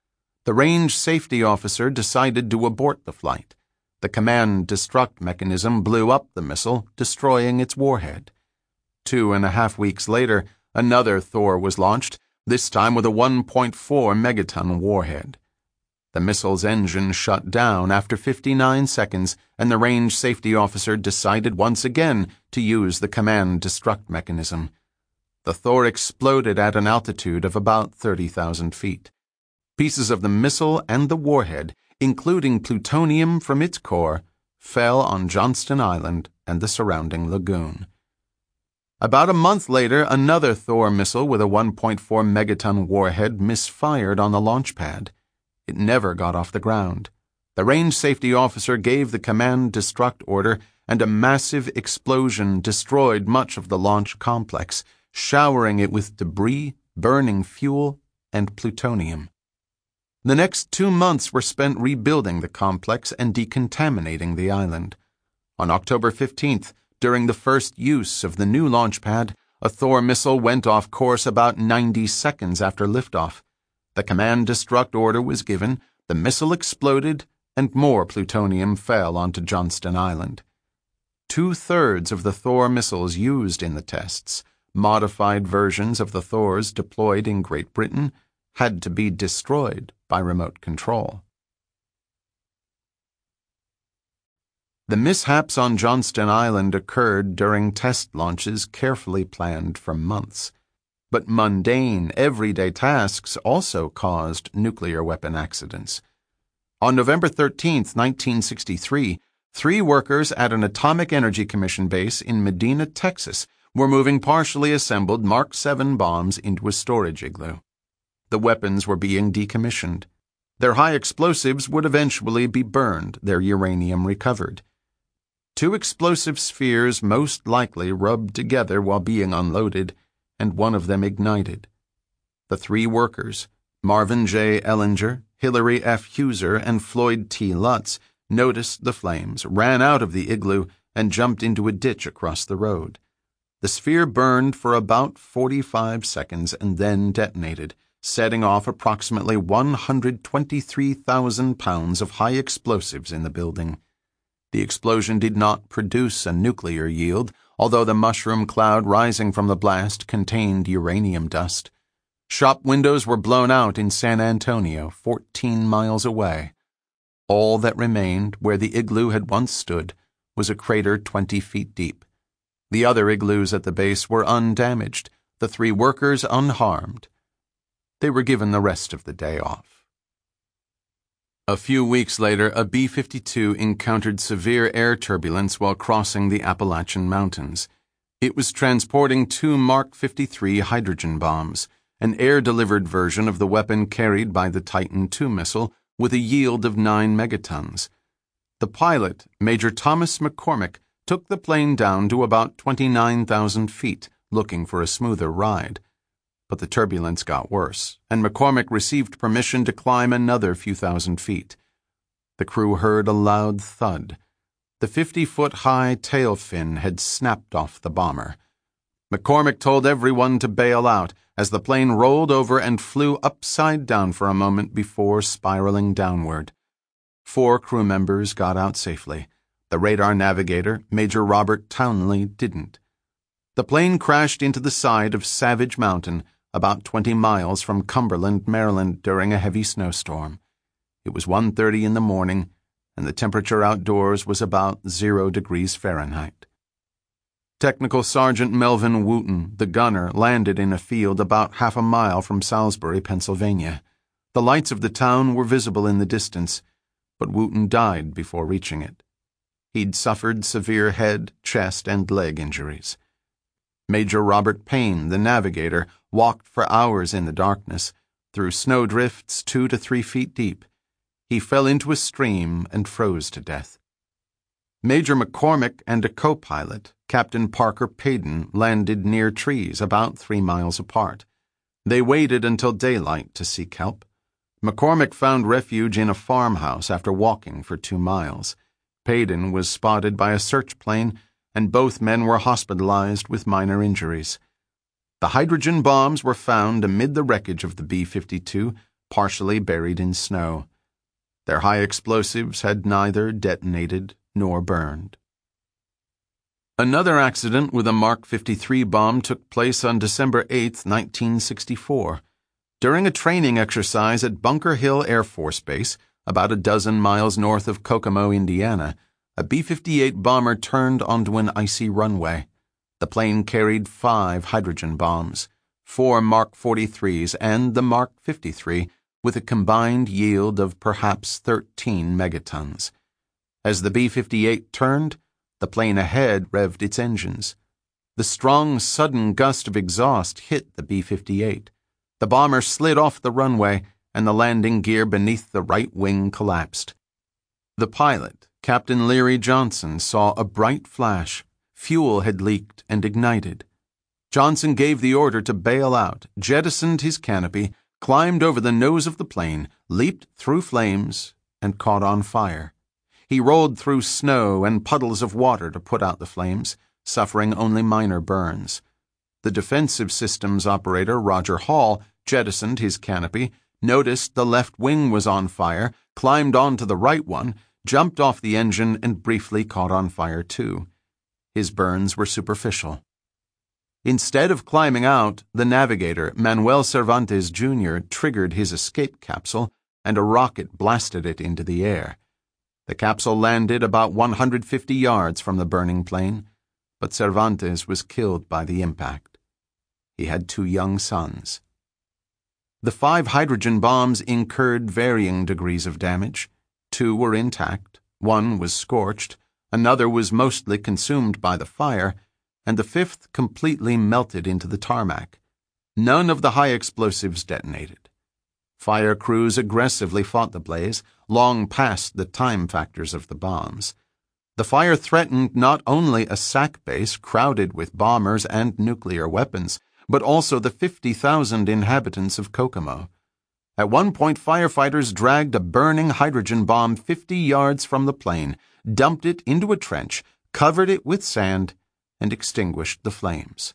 The range safety officer decided to abort the flight. The command destruct mechanism blew up the missile, destroying its warhead. 2.5 weeks later, another Thor was launched, this time with a 1.4 megaton warhead. The missile's engine shut down after 59 seconds, and the range safety officer decided once again to use the command destruct mechanism. The Thor exploded at an altitude of about 30,000 feet. Pieces of the missile and the warhead, including plutonium from its core, fell on Johnston Island and the surrounding lagoon. About a month later, another Thor missile with a 1.4 megaton warhead misfired on the launch pad. It never got off the ground. The range safety officer gave the command destruct order, and a massive explosion destroyed much of the launch complex, showering it with debris, burning fuel, and plutonium. The next 2 months were spent rebuilding the complex and decontaminating the island. On October 15th, during the first use of the new launch pad, a Thor missile went off course about 90 seconds after liftoff. The command destruct order was given, the missile exploded, and more plutonium fell onto Johnston Island. 2/3 of the Thor missiles used in the tests, modified versions of the Thors deployed in Great Britain, had to be destroyed by remote control. The mishaps on Johnston Island occurred during test launches carefully planned for months. But mundane, everyday tasks also caused nuclear weapon accidents. On November 13, 1963, 3 workers at an Atomic Energy Commission base in Medina, Texas, were moving partially assembled Mark 7 bombs into a storage igloo. The weapons were being decommissioned. Their high explosives would eventually be burned, their uranium recovered. 2 explosive spheres most likely rubbed together while being unloaded, and one of them ignited. The 3 workers, Marvin J. Ellinger, Hilary F. Huser, and Floyd T. Lutz, noticed the flames, ran out of the igloo, and jumped into a ditch across the road. The sphere burned for about 45 seconds and then detonated, setting off approximately 123,000 pounds of high explosives in the building. The explosion did not produce a nuclear yield, although the mushroom cloud rising from the blast contained uranium dust. Shop windows were blown out in San Antonio, 14 miles away. All that remained, where the igloo had once stood, was a crater 20 feet deep. The other igloos at the base were undamaged, the 3 workers unharmed. They were given the rest of the day off. A few weeks later, a B-52 encountered severe air turbulence while crossing the Appalachian Mountains. It was transporting 2 Mark 53 hydrogen bombs, an air-delivered version of the weapon carried by the Titan II missile, with a yield of 9 megatons. The pilot, Major Thomas McCormick, took the plane down to about 29,000 feet, looking for a smoother ride. But the turbulence got worse, and McCormick received permission to climb another few thousand feet. The crew heard a loud thud. The 50-foot-high tail fin had snapped off the bomber. McCormick told everyone to bail out as the plane rolled over and flew upside down for a moment before spiraling downward. 4 crew members got out safely. The radar navigator, Major Robert Townley, didn't. The plane crashed into the side of Savage Mountain, about 20 miles from Cumberland, Maryland, during a heavy snowstorm. It was 1:30 in the morning, and the temperature outdoors was about 0 degrees Fahrenheit. Technical Sergeant Melvin Wooten, the gunner, landed in a field about half a mile from Salisbury, Pennsylvania. The lights of the town were visible in the distance, but Wooten died before reaching it. He'd suffered severe head, chest, and leg injuries. Major Robert Payne, the navigator, walked for hours in the darkness, through snowdrifts 2 to 3 feet deep. He fell into a stream and froze to death. Major McCormick and a co-pilot, Captain Parker Payden, landed near trees about 3 miles apart. They waited until daylight to seek help. McCormick found refuge in a farmhouse after walking for 2 miles. Payden was spotted by a search plane, and both men were hospitalized with minor injuries. The hydrogen bombs were found amid the wreckage of the B-52, partially buried in snow. Their high explosives had neither detonated nor burned. Another accident with a Mark 53 bomb took place on December 8, 1964. During a training exercise at Bunker Hill Air Force Base, about a dozen miles north of Kokomo, Indiana, a B-58 bomber turned onto an icy runway. The plane carried 5 hydrogen bombs, 4 Mark 43s and the Mark 53, with a combined yield of perhaps 13 megatons. As the B-58 turned, the plane ahead revved its engines. The strong, sudden gust of exhaust hit the B-58. The bomber slid off the runway, and the landing gear beneath the right wing collapsed. The pilot, Captain Leary Johnson, saw a bright flash. Fuel had leaked and ignited. Johnson gave the order to bail out, jettisoned his canopy, climbed over the nose of the plane, leaped through flames, and caught on fire. He rolled through snow and puddles of water to put out the flames, suffering only minor burns. The defensive systems operator, Roger Hall, jettisoned his canopy, noticed the left wing was on fire, climbed onto the right one, jumped off the engine, and briefly caught on fire too. His burns were superficial. Instead of climbing out, the navigator, Manuel Cervantes Jr., triggered his escape capsule, and a rocket blasted it into the air. The capsule landed about 150 yards from the burning plane, but Cervantes was killed by the impact. He had 2 young sons. The 5 hydrogen bombs incurred varying degrees of damage. 2 were intact, 1 was scorched, another was mostly consumed by the fire, and the 5th completely melted into the tarmac. None of the high explosives detonated. Fire crews aggressively fought the blaze, long past the time factors of the bombs. The fire threatened not only a SAC base crowded with bombers and nuclear weapons, but also the 50,000 inhabitants of Kokomo. At one point, firefighters dragged a burning hydrogen bomb 50 yards from the plane, dumped it into a trench, covered it with sand, and extinguished the flames.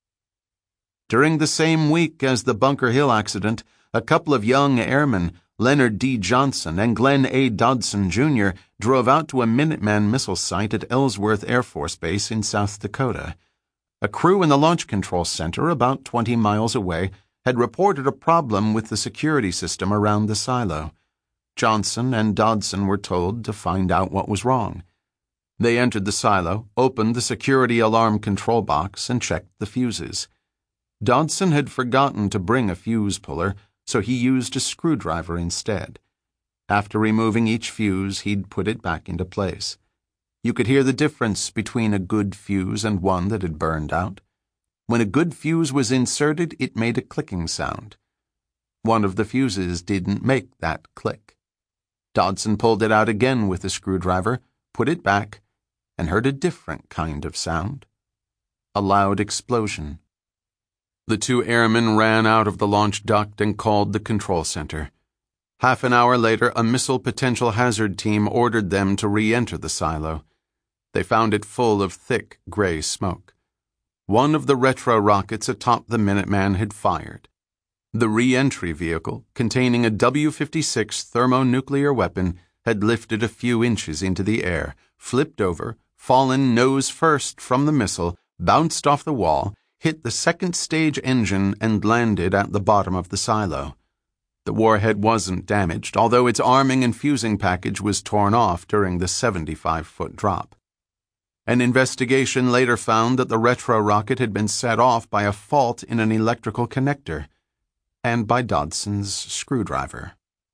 During the same week as the Bunker Hill accident, a couple of young airmen, Leonard D. Johnson and Glenn A. Dodson, Jr., drove out to a Minuteman missile site at Ellsworth Air Force Base in South Dakota. A crew in the Launch Control Center, about 20 miles away, had reported a problem with the security system around the silo. Johnson and Dodson were told to find out what was wrong. They entered the silo, opened the security alarm control box, and checked the fuses. Dodson had forgotten to bring a fuse puller, so he used a screwdriver instead. After removing each fuse, he'd put it back into place. You could hear the difference between a good fuse and one that had burned out. When a good fuse was inserted, it made a clicking sound. One of the fuses didn't make that click. Dodson pulled it out again with the screwdriver, put it back, and heard a different kind of sound. A loud explosion. The 2 airmen ran out of the launch duct and called the control center. Half an hour later, a missile potential hazard team ordered them to re-enter the silo. They found it full of thick, gray smoke. One of the retro rockets atop the Minuteman had fired. The re-entry vehicle, containing a W-56 thermonuclear weapon, had lifted a few inches into the air, flipped over, fallen nose first from the missile, bounced off the wall, hit the second stage engine, and landed at the bottom of the silo. The warhead wasn't damaged, although its arming and fusing package was torn off during the 75-foot drop. An investigation later found that the retro rocket had been set off by a fault in an electrical connector, and by Dodson's screwdriver.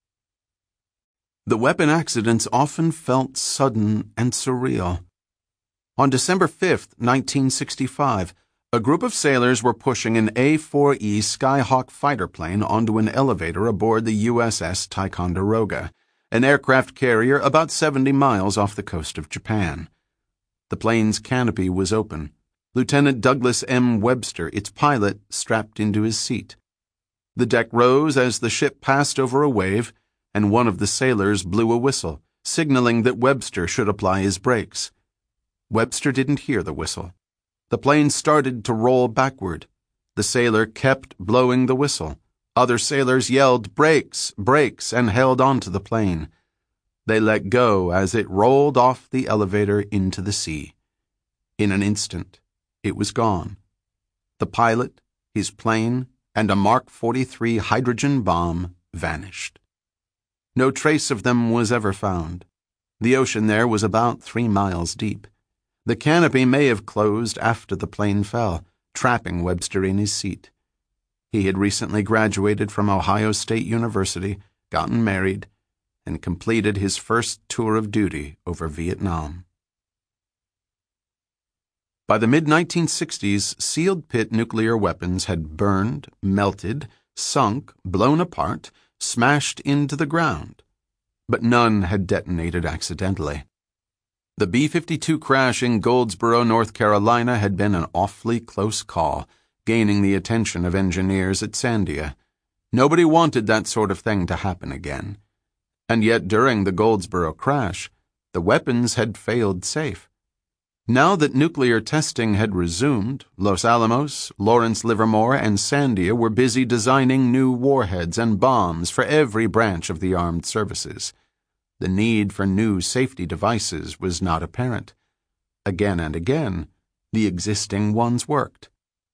The weapon accidents often felt sudden and surreal. On December 5, 1965, a group of sailors were pushing an A-4E Skyhawk fighter plane onto an elevator aboard the USS Ticonderoga, an aircraft carrier about 70 miles off the coast of Japan. The plane's canopy was open. Lieutenant Douglas M. Webster, its pilot, strapped into his seat. The deck rose as the ship passed over a wave, and one of the sailors blew a whistle, signaling that Webster should apply his brakes. Webster didn't hear the whistle. The plane started to roll backward. The sailor kept blowing the whistle. Other sailors yelled, "Brakes, brakes," and held onto the plane. They let go as it rolled off the elevator into the sea. In an instant, it was gone. The pilot, his plane, and a Mark 43 hydrogen bomb vanished. No trace of them was ever found. The ocean there was about 3 miles deep. The canopy may have closed after the plane fell, trapping Webster in his seat. He had recently graduated from Ohio State University, gotten married, and completed his first tour of duty over Vietnam. By the mid-1960s, sealed pit nuclear weapons had burned, melted, sunk, blown apart, smashed into the ground. But none had detonated accidentally. The B-52 crash in Goldsboro, North Carolina had been an awfully close call, gaining the attention of engineers at Sandia. Nobody wanted that sort of thing to happen again. And yet during the Goldsboro crash, the weapons had failed safe. Now that nuclear testing had resumed, Los Alamos, Lawrence Livermore, and Sandia were busy designing new warheads and bombs for every branch of the armed services. The need for new safety devices was not apparent. Again and again, the existing ones worked.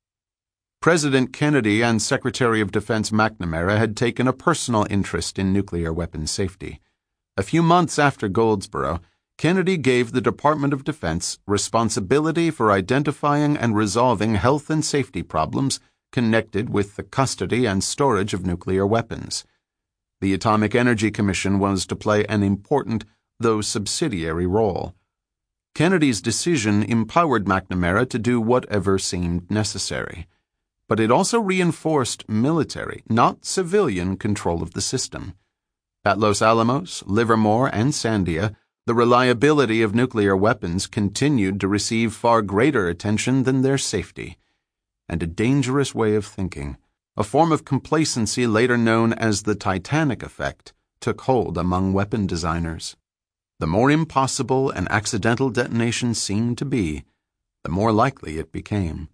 President Kennedy and Secretary of Defense McNamara had taken a personal interest in nuclear weapons safety. A few months after Goldsboro, Kennedy gave the Department of Defense responsibility for identifying and resolving health and safety problems connected with the custody and storage of nuclear weapons. The Atomic Energy Commission was to play an important, though subsidiary, role. Kennedy's decision empowered McNamara to do whatever seemed necessary, but it also reinforced military, not civilian, control of the system. At Los Alamos, Livermore, and Sandia, the reliability of nuclear weapons continued to receive far greater attention than their safety. And a dangerous way of thinking, a form of complacency later known as the Titanic effect, took hold among weapon designers. The more impossible an accidental detonation seemed to be, the more likely it became.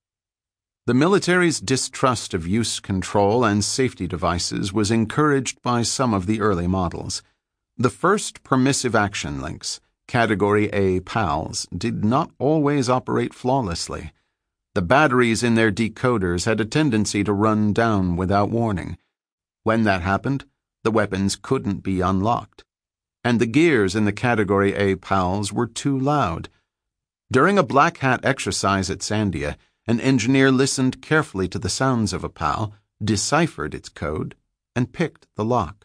The military's distrust of use control and safety devices was encouraged by some of the early models. The first permissive action links, Category A PALs, did not always operate flawlessly. The batteries in their decoders had a tendency to run down without warning. When that happened, the weapons couldn't be unlocked. And the gears in the Category A PALs were too loud. During a black hat exercise at Sandia, an engineer listened carefully to the sounds of a PAL, deciphered its code, and picked the lock.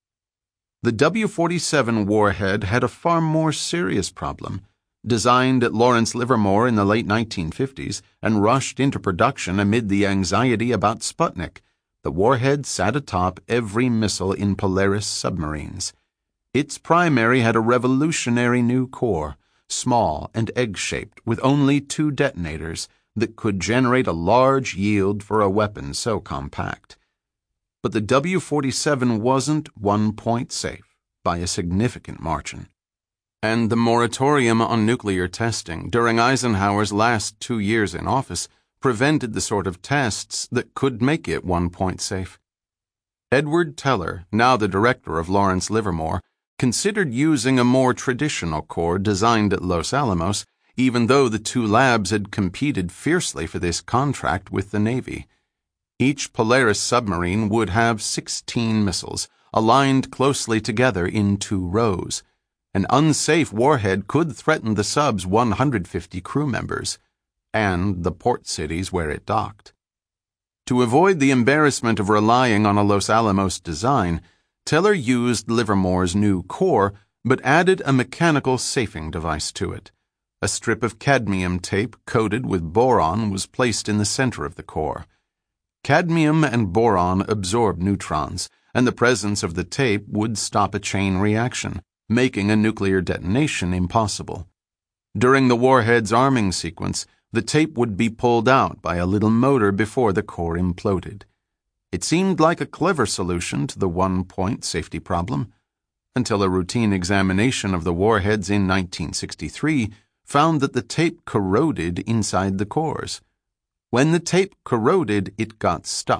The W-47 warhead had a far more serious problem. Designed at Lawrence Livermore in the late 1950s and rushed into production amid the anxiety about Sputnik, the warhead sat atop every missile in Polaris submarines. Its primary had a revolutionary new core, small and egg-shaped, with only 2 detonators, that could generate a large yield for a weapon so compact. But the W-47 wasn't 1-point safe by a significant margin. And the moratorium on nuclear testing during Eisenhower's last 2 years in office prevented the sort of tests that could make it 1-point safe. Edward Teller, now the director of Lawrence Livermore, considered using a more traditional core designed at Los Alamos, even though the 2 labs had competed fiercely for this contract with the Navy. Each Polaris submarine would have 16 missiles, aligned closely together in 2 rows. An unsafe warhead could threaten the sub's 150 crew members, and the port cities where it docked. To avoid the embarrassment of relying on a Los Alamos design, Teller used Livermore's new core, but added a mechanical safing device to it. A strip of cadmium tape coated with boron was placed in the center of the core. Cadmium and boron absorb neutrons, and the presence of the tape would stop a chain reaction, making a nuclear detonation impossible. During the warhead's arming sequence, the tape would be pulled out by a little motor before the core imploded. It seemed like a clever solution to the 1-point safety problem, until a routine examination of the warheads in 1963 found that the tape corroded inside the cores. When the tape corroded, it got stuck,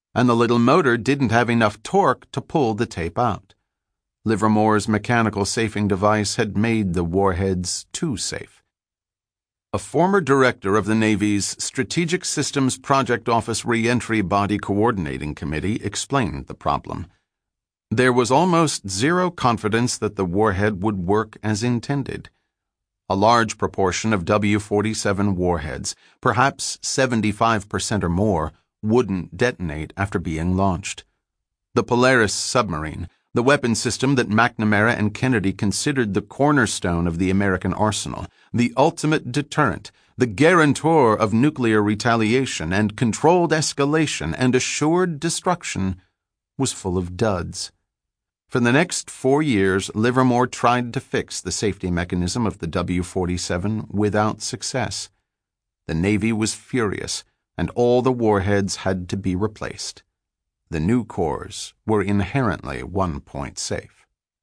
and the little motor didn't have enough torque to pull the tape out. Livermore's mechanical safing device had made the warheads too safe. A former director of the Navy's Strategic Systems Project Office Reentry Body Coordinating Committee explained the problem. There was almost zero confidence that the warhead would work as intended. A large proportion of W-47 warheads, perhaps 75% or more, wouldn't detonate after being launched. The Polaris submarine, the weapon system that McNamara and Kennedy considered the cornerstone of the American arsenal, the ultimate deterrent, the guarantor of nuclear retaliation and controlled escalation and assured destruction, was full of duds. For the next 4 years, Livermore tried to fix the safety mechanism of the W-47 without success. The Navy was furious, and all the warheads had to be replaced. The new cores were inherently 1-point safe.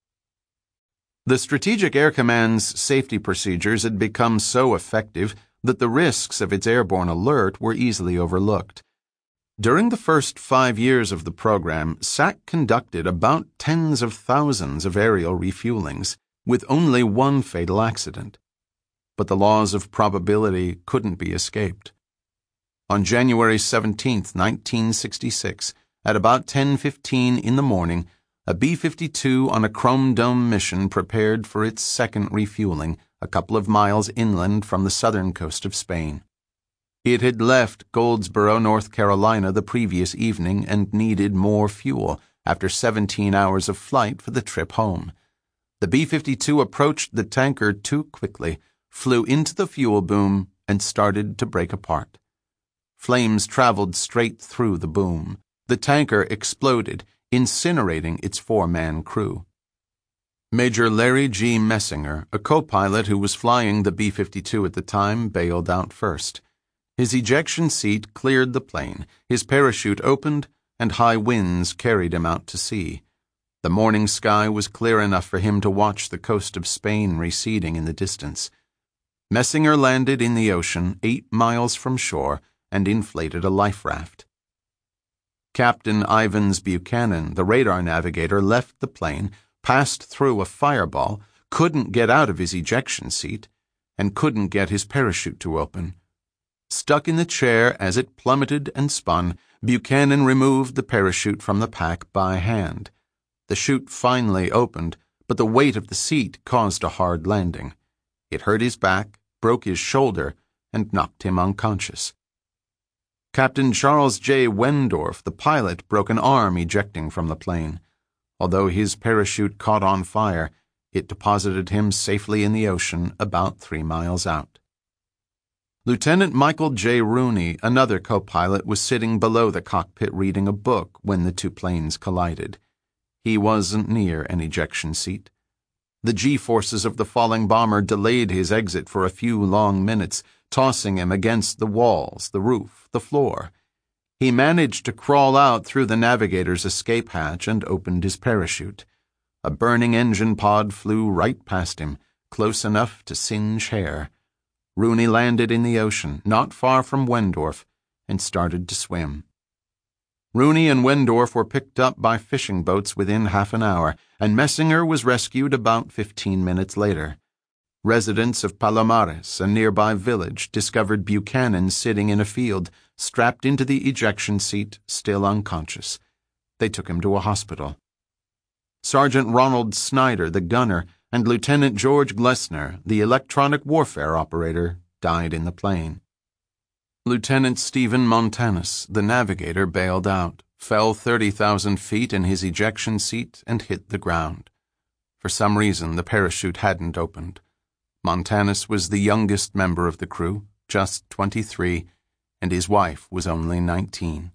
The Strategic Air Command's safety procedures had become so effective that the risks of its airborne alert were easily overlooked. During the first 5 years of the program, SAC conducted about tens of thousands of aerial refuelings, with only one fatal accident. But the laws of probability couldn't be escaped. On January 17, 1966, at about 10:15 in the morning, a B-52 on a Chrome Dome mission prepared for its second refueling a couple of miles inland from the southern coast of Spain. It had left Goldsboro, North Carolina the previous evening and needed more fuel after 17 hours of flight for the trip home. The B-52 approached the tanker too quickly, flew into the fuel boom, and started to break apart. Flames traveled straight through the boom. The tanker exploded, incinerating its 4-man crew. Major Larry G. Messinger, a co-pilot who was flying the B-52 at the time, bailed out first. His ejection seat cleared the plane, his parachute opened, and high winds carried him out to sea. The morning sky was clear enough for him to watch the coast of Spain receding in the distance. Messinger landed in the ocean 8 miles from shore and inflated a life raft. Captain Ivans Buchanan, the radar navigator, left the plane, passed through a fireball, couldn't get out of his ejection seat, and couldn't get his parachute to open. Stuck in the chair as it plummeted and spun, Buchanan removed the parachute from the pack by hand. The chute finally opened, but the weight of the seat caused a hard landing. It hurt his back, broke his shoulder, and knocked him unconscious. Captain Charles J. Wendorf, the pilot, broke an arm ejecting from the plane. Although his parachute caught on fire, it deposited him safely in the ocean about 3 miles out. Lieutenant Michael J. Rooney, another co-pilot, was sitting below the cockpit reading a book when the two planes collided. He wasn't near an ejection seat. The G-forces of the falling bomber delayed his exit for a few long minutes, tossing him against the walls, the roof, the floor. He managed to crawl out through the navigator's escape hatch and opened his parachute. A burning engine pod flew right past him, close enough to singe hair. Rooney landed in the ocean, not far from Wendorf, and started to swim. Rooney and Wendorf were picked up by fishing boats within half an hour, and Messinger was rescued about 15 minutes later. Residents of Palomares, a nearby village, discovered Buchanan sitting in a field, strapped into the ejection seat, still unconscious. They took him to a hospital. Sergeant Ronald Snyder, the gunner, and Lieutenant George Glessner, the electronic warfare operator, died in the plane. Lieutenant Stephen Montanus, the navigator, bailed out, fell 30,000 feet in his ejection seat, and hit the ground. For some reason, the parachute hadn't opened. Montanus was the youngest member of the crew, just 23, and his wife was only 19.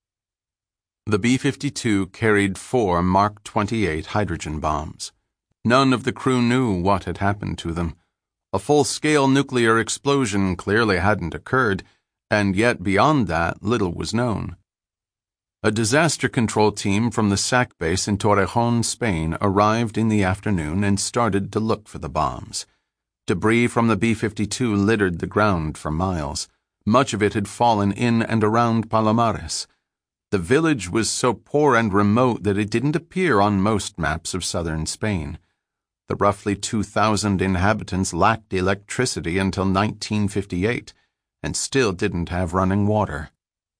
The B-52 carried 4 Mark 28 hydrogen bombs. None of the crew knew what had happened to them. A full-scale nuclear explosion clearly hadn't occurred, and yet beyond that, little was known. A disaster control team from the SAC base in Torrejon, Spain, arrived in the afternoon and started to look for the bombs. Debris from the B-52 littered the ground for miles. Much of it had fallen in and around Palomares. The village was so poor and remote that it didn't appear on most maps of southern Spain. The roughly 2,000 inhabitants lacked electricity until 1958 and still didn't have running water.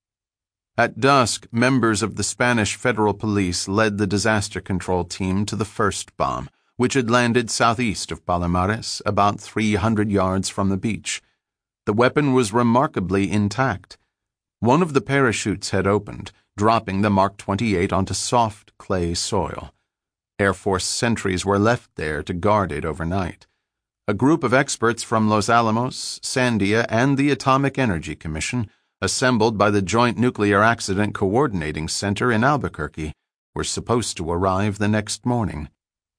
At dusk, members of the Spanish Federal Police led the disaster control team to the first bomb, which had landed southeast of Palomares, about 300 yards from the beach. The weapon was remarkably intact. One of the parachutes had opened, dropping the Mark 28 onto soft clay soil. Air Force sentries were left there to guard it overnight. A group of experts from Los Alamos, Sandia, and the Atomic Energy Commission, assembled by the Joint Nuclear Accident Coordinating Center in Albuquerque, were supposed to arrive the next morning.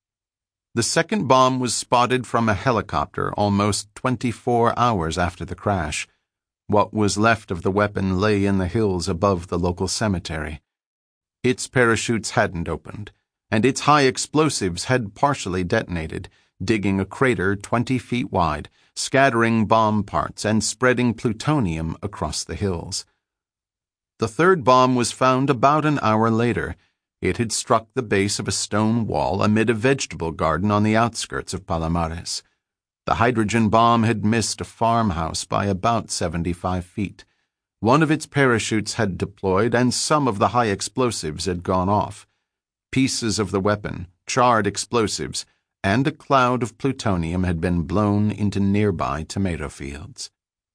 The second bomb was spotted from a helicopter almost 24 hours after the crash. What was left of the weapon lay in the hills above the local cemetery. Its parachutes hadn't opened, and its high explosives had partially detonated, digging a crater 20 feet wide, scattering bomb parts and spreading plutonium across the hills. The third bomb was found about an hour later. It had struck the base of a stone wall amid a vegetable garden on the outskirts of Palomares. The hydrogen bomb had missed a farmhouse by about 75 feet. One of its parachutes had deployed, and some of the high explosives had gone off. Pieces of the weapon, charred explosives, and a cloud of plutonium had been blown into nearby tomato fields.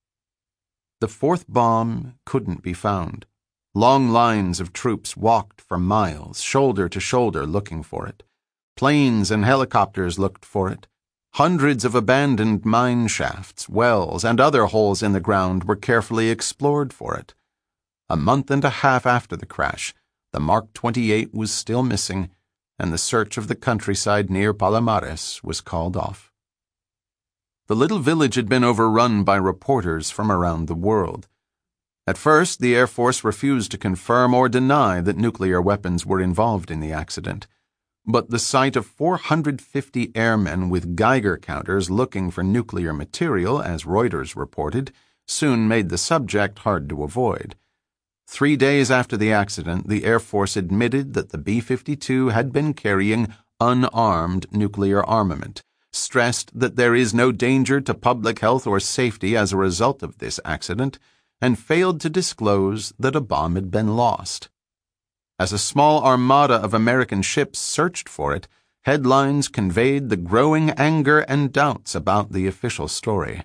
The fourth bomb couldn't be found. Long lines of troops walked for miles, shoulder to shoulder, looking for it. Planes and helicopters looked for it. Hundreds of abandoned mine shafts, wells, and other holes in the ground were carefully explored for it. A month and a half after the crash, the Mark 28 was still missing, and the search of the countryside near Palomares was called off. The little village had been overrun by reporters from around the world. At first, the Air Force refused to confirm or deny that nuclear weapons were involved in the accident, but the sight of 450 airmen with Geiger counters looking for nuclear material, as Reuters reported, soon made the subject hard to avoid. 3 days after the accident, the Air Force admitted that the B-52 had been carrying unarmed nuclear armament, stressed that there is no danger to public health or safety as a result of this accident, and failed to disclose that a bomb had been lost. As a small armada of American ships searched for it, headlines conveyed the growing anger and doubts about the official story.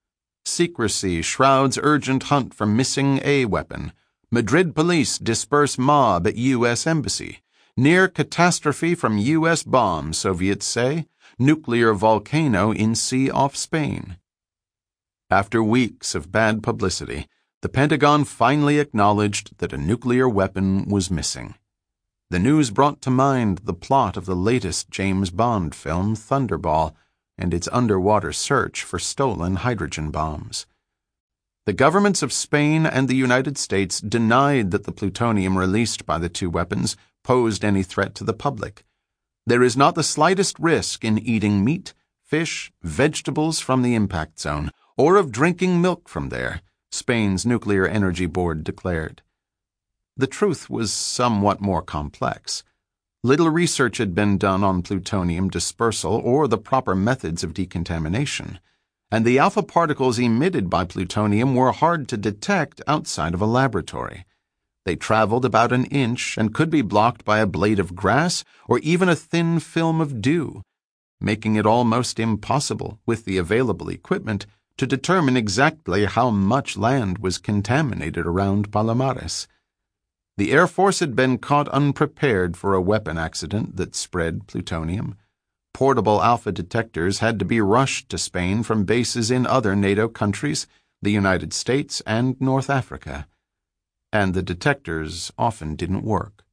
Secrecy shrouds urgent hunt for missing A weapon. Madrid police disperse mob at U.S. embassy. Near catastrophe from U.S. bomb, Soviets say. Nuclear volcano in sea off Spain. After weeks of bad publicity, the Pentagon finally acknowledged that a nuclear weapon was missing. The news brought to mind the plot of the latest James Bond film, Thunderball, and its underwater search for stolen hydrogen bombs. The governments of Spain and the United States denied that the plutonium released by the two weapons posed any threat to the public. There is not the slightest risk in eating meat, fish, vegetables from the impact zone, or of drinking milk from there, Spain's Nuclear Energy Board declared. The truth was somewhat more complex. Little research had been done on plutonium dispersal or the proper methods of decontamination, and the alpha particles emitted by plutonium were hard to detect outside of a laboratory. They traveled about an inch and could be blocked by a blade of grass or even a thin film of dew, making it almost impossible, with the available equipment, to determine exactly how much land was contaminated around Palomares. The Air Force had been caught unprepared for a weapon accident that spread plutonium. Portable alpha detectors had to be rushed to Spain from bases in other NATO countries, the United States, and North Africa. And the detectors often didn't work.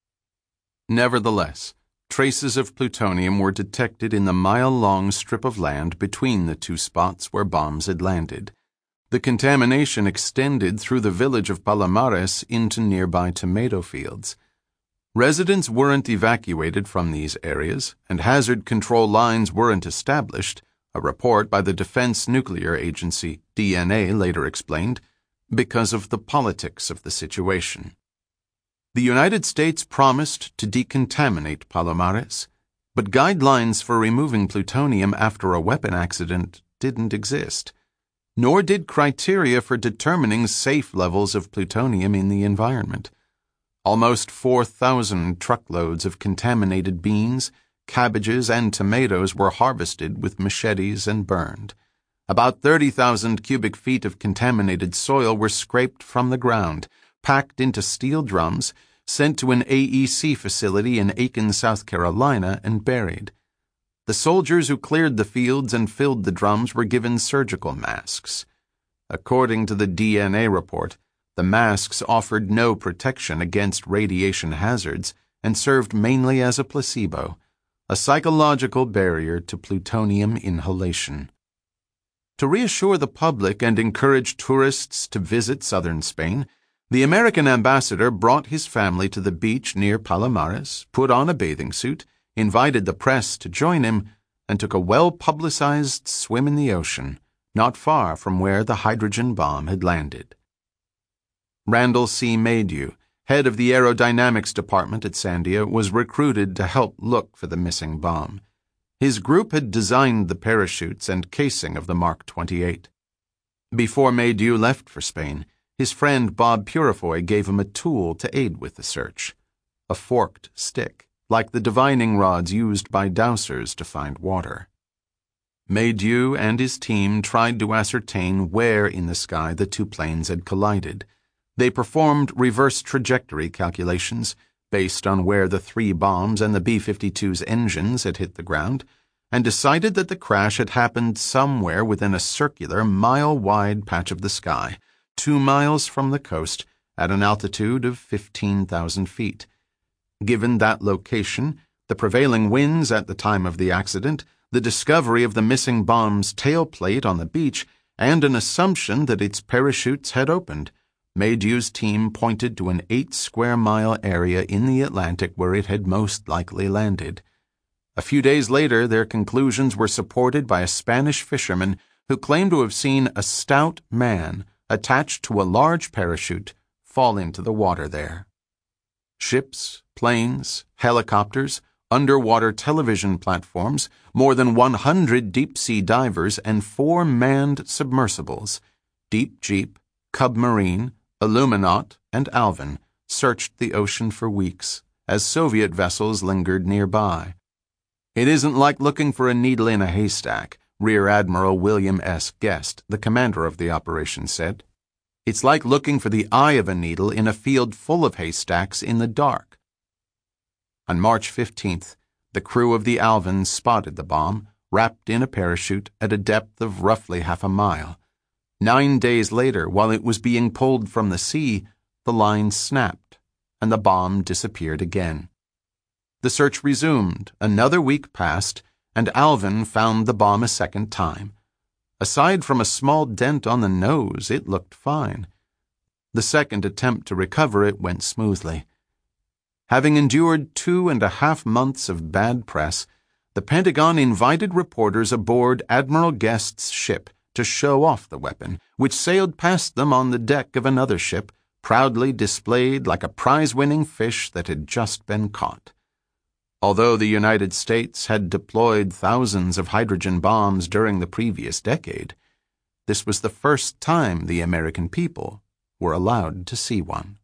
Nevertheless, traces of plutonium were detected in the mile-long strip of land between the two spots where bombs had landed. The contamination extended through the village of Palomares into nearby tomato fields. Residents weren't evacuated from these areas, and hazard control lines weren't established, a report by the Defense Nuclear Agency, DNA, later explained, because of the politics of the situation. The United States promised to decontaminate Palomares, but guidelines for removing plutonium after a weapon accident didn't exist, nor did criteria for determining safe levels of plutonium in the environment. Almost 4,000 truckloads of contaminated beans, cabbages, and tomatoes were harvested with machetes and burned. About 30,000 cubic feet of contaminated soil were scraped from the ground, packed into steel drums, sent to an AEC facility in Aiken, South Carolina, and buried. The soldiers who cleared the fields and filled the drums were given surgical masks. According to the DNA report, the masks offered no protection against radiation hazards and served mainly as a placebo, a psychological barrier to plutonium inhalation. To reassure the public and encourage tourists to visit southern Spain, the American ambassador brought his family to the beach near Palomares, put on a bathing suit, invited the press to join him, and took a well-publicized swim in the ocean, not far from where the hydrogen bomb had landed. Randall C. Maydew, head of the aerodynamics department at Sandia, was recruited to help look for the missing bomb. His group had designed the parachutes and casing of the Mark 28. Before Maydew left for Spain, his friend Bob Purifoy gave him a tool to aid with the search, a forked stick, like the divining rods used by dowsers to find water. Maydew and his team tried to ascertain where in the sky the two planes had collided. They performed reverse trajectory calculations based on where the three bombs and the B-52's engines had hit the ground, and decided that the crash had happened somewhere within a circular, mile-wide patch of the sky, 2 miles from the coast, at an altitude of 15,000 feet. Given that location, the prevailing winds at the time of the accident, the discovery of the missing bomb's tailplate on the beach, and an assumption that its parachutes had opened, Maydew's team pointed to an 8-square-mile area in the Atlantic where it had most likely landed. A few days later, their conclusions were supported by a Spanish fisherman who claimed to have seen a stout man attached to a large parachute fall into the water there. Ships, planes, helicopters, underwater television platforms, more than 100 deep-sea divers, and 4 manned submersibles, Deep Jeep, Cub Marine, Illuminaut, and Alvin, searched the ocean for weeks as Soviet vessels lingered nearby. "It isn't like looking for a needle in a haystack," Rear Admiral William S. Guest, the commander of the operation, said. "It's like looking for the eye of a needle in a field full of haystacks in the dark." On March 15th, the crew of the Alvin spotted the bomb, wrapped in a parachute at a depth of roughly half a mile. 9 days later, while it was being pulled from the sea, the line snapped, and the bomb disappeared again. The search resumed. Another week passed, and Alvin found the bomb a second time. Aside from a small dent on the nose, it looked fine. The second attempt to recover it went smoothly. Having endured 2.5 months of bad press, the Pentagon invited reporters aboard Admiral Guest's ship to show off the weapon, which sailed past them on the deck of another ship, proudly displayed like a prize-winning fish that had just been caught. Although the United States had deployed thousands of hydrogen bombs during the previous decade, this was the first time the American people were allowed to see one.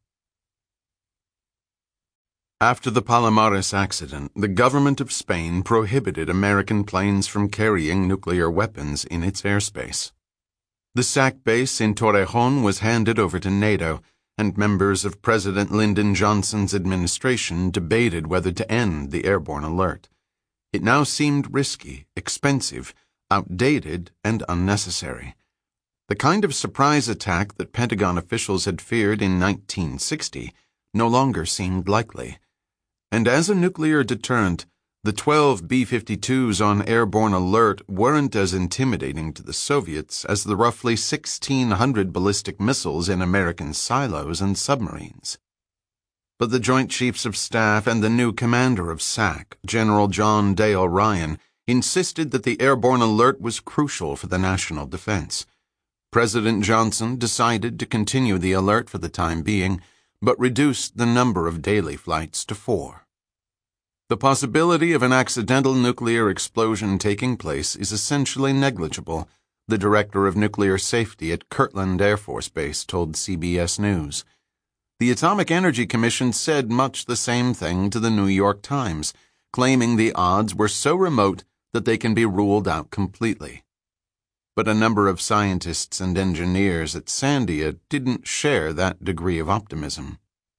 After the Palomares accident, the government of Spain prohibited American planes from carrying nuclear weapons in its airspace. The SAC base in Torrejon was handed over to NATO, and members of President Lyndon Johnson's administration debated whether to end the airborne alert. It now seemed risky, expensive, outdated, and unnecessary. The kind of surprise attack that Pentagon officials had feared in 1960 no longer seemed likely. And as a nuclear deterrent, the 12 B-52s on airborne alert weren't as intimidating to the Soviets as the roughly 1,600 ballistic missiles in American silos and submarines. But the Joint Chiefs of Staff and the new commander of SAC, General John Dale Ryan, insisted that the airborne alert was crucial for the national defense. President Johnson decided to continue the alert for the time being, but reduced the number of daily flights to 4. The possibility of an accidental nuclear explosion taking place is essentially negligible, the director of nuclear safety at Kirtland Air Force Base told CBS News. The Atomic Energy Commission said much the same thing to the New York Times, claiming the odds were so remote that they can be ruled out completely. But a number of scientists and engineers at Sandia didn't share that degree of optimism.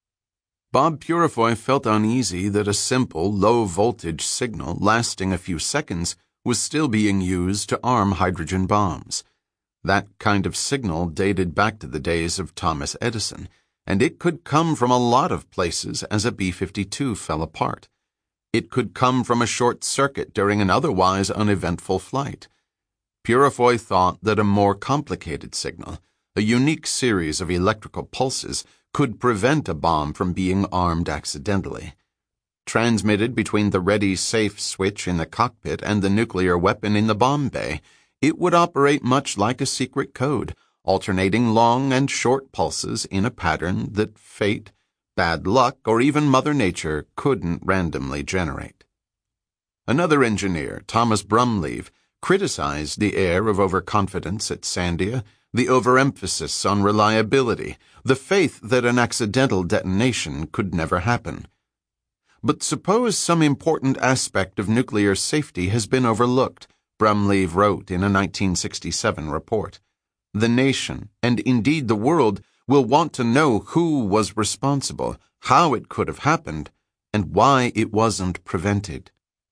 Bob Purifoy felt uneasy that a simple, low-voltage signal lasting a few seconds was still being used to arm hydrogen bombs. That kind of signal dated back to the days of Thomas Edison, and it could come from a lot of places as a B-52 fell apart. It could come from a short circuit during an otherwise uneventful flight. Purifoy thought that a more complicated signal, a unique series of electrical pulses, could prevent a bomb from being armed accidentally. Transmitted between the ready safe switch in the cockpit and the nuclear weapon in the bomb bay, it would operate much like a secret code, alternating long and short pulses in a pattern that fate, bad luck, or even Mother Nature couldn't randomly generate. Another engineer, Thomas Brumleve, criticized the air of overconfidence at Sandia, the overemphasis on reliability, the faith that an accidental detonation could never happen. But suppose some important aspect of nuclear safety has been overlooked, Brumleve wrote in a 1967 report. The nation, and indeed the world, will want to know who was responsible, how it could have happened, and why it wasn't prevented.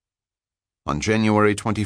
On January 21,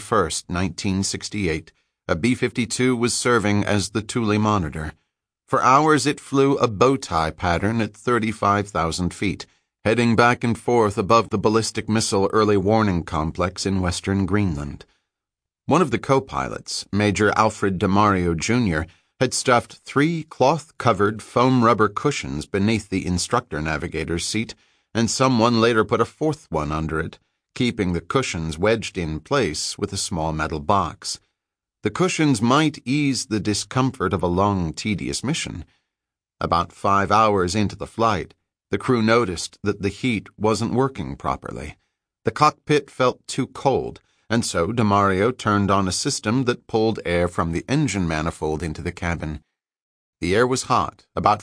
1968, a B-52 was serving as the Thule monitor. For hours it flew a bow-tie pattern at 35,000 feet, heading back and forth above the ballistic missile early warning complex in western Greenland. One of the co-pilots, Major Alfred DeMario Jr., had stuffed 3 cloth-covered foam rubber cushions beneath the instructor-navigator's seat, and someone later put a 4th one under it, keeping the cushions wedged in place with a small metal box. The cushions might ease the discomfort of a long, tedious mission. About 5 hours into the flight, the crew noticed that the heat wasn't working properly. The cockpit felt too cold, and so DeMario turned on a system that pulled air from the engine manifold into the cabin. The air was hot, about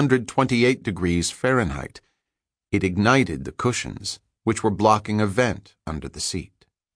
428 degrees Fahrenheit. It ignited the cushions, which were blocking a vent under the seat.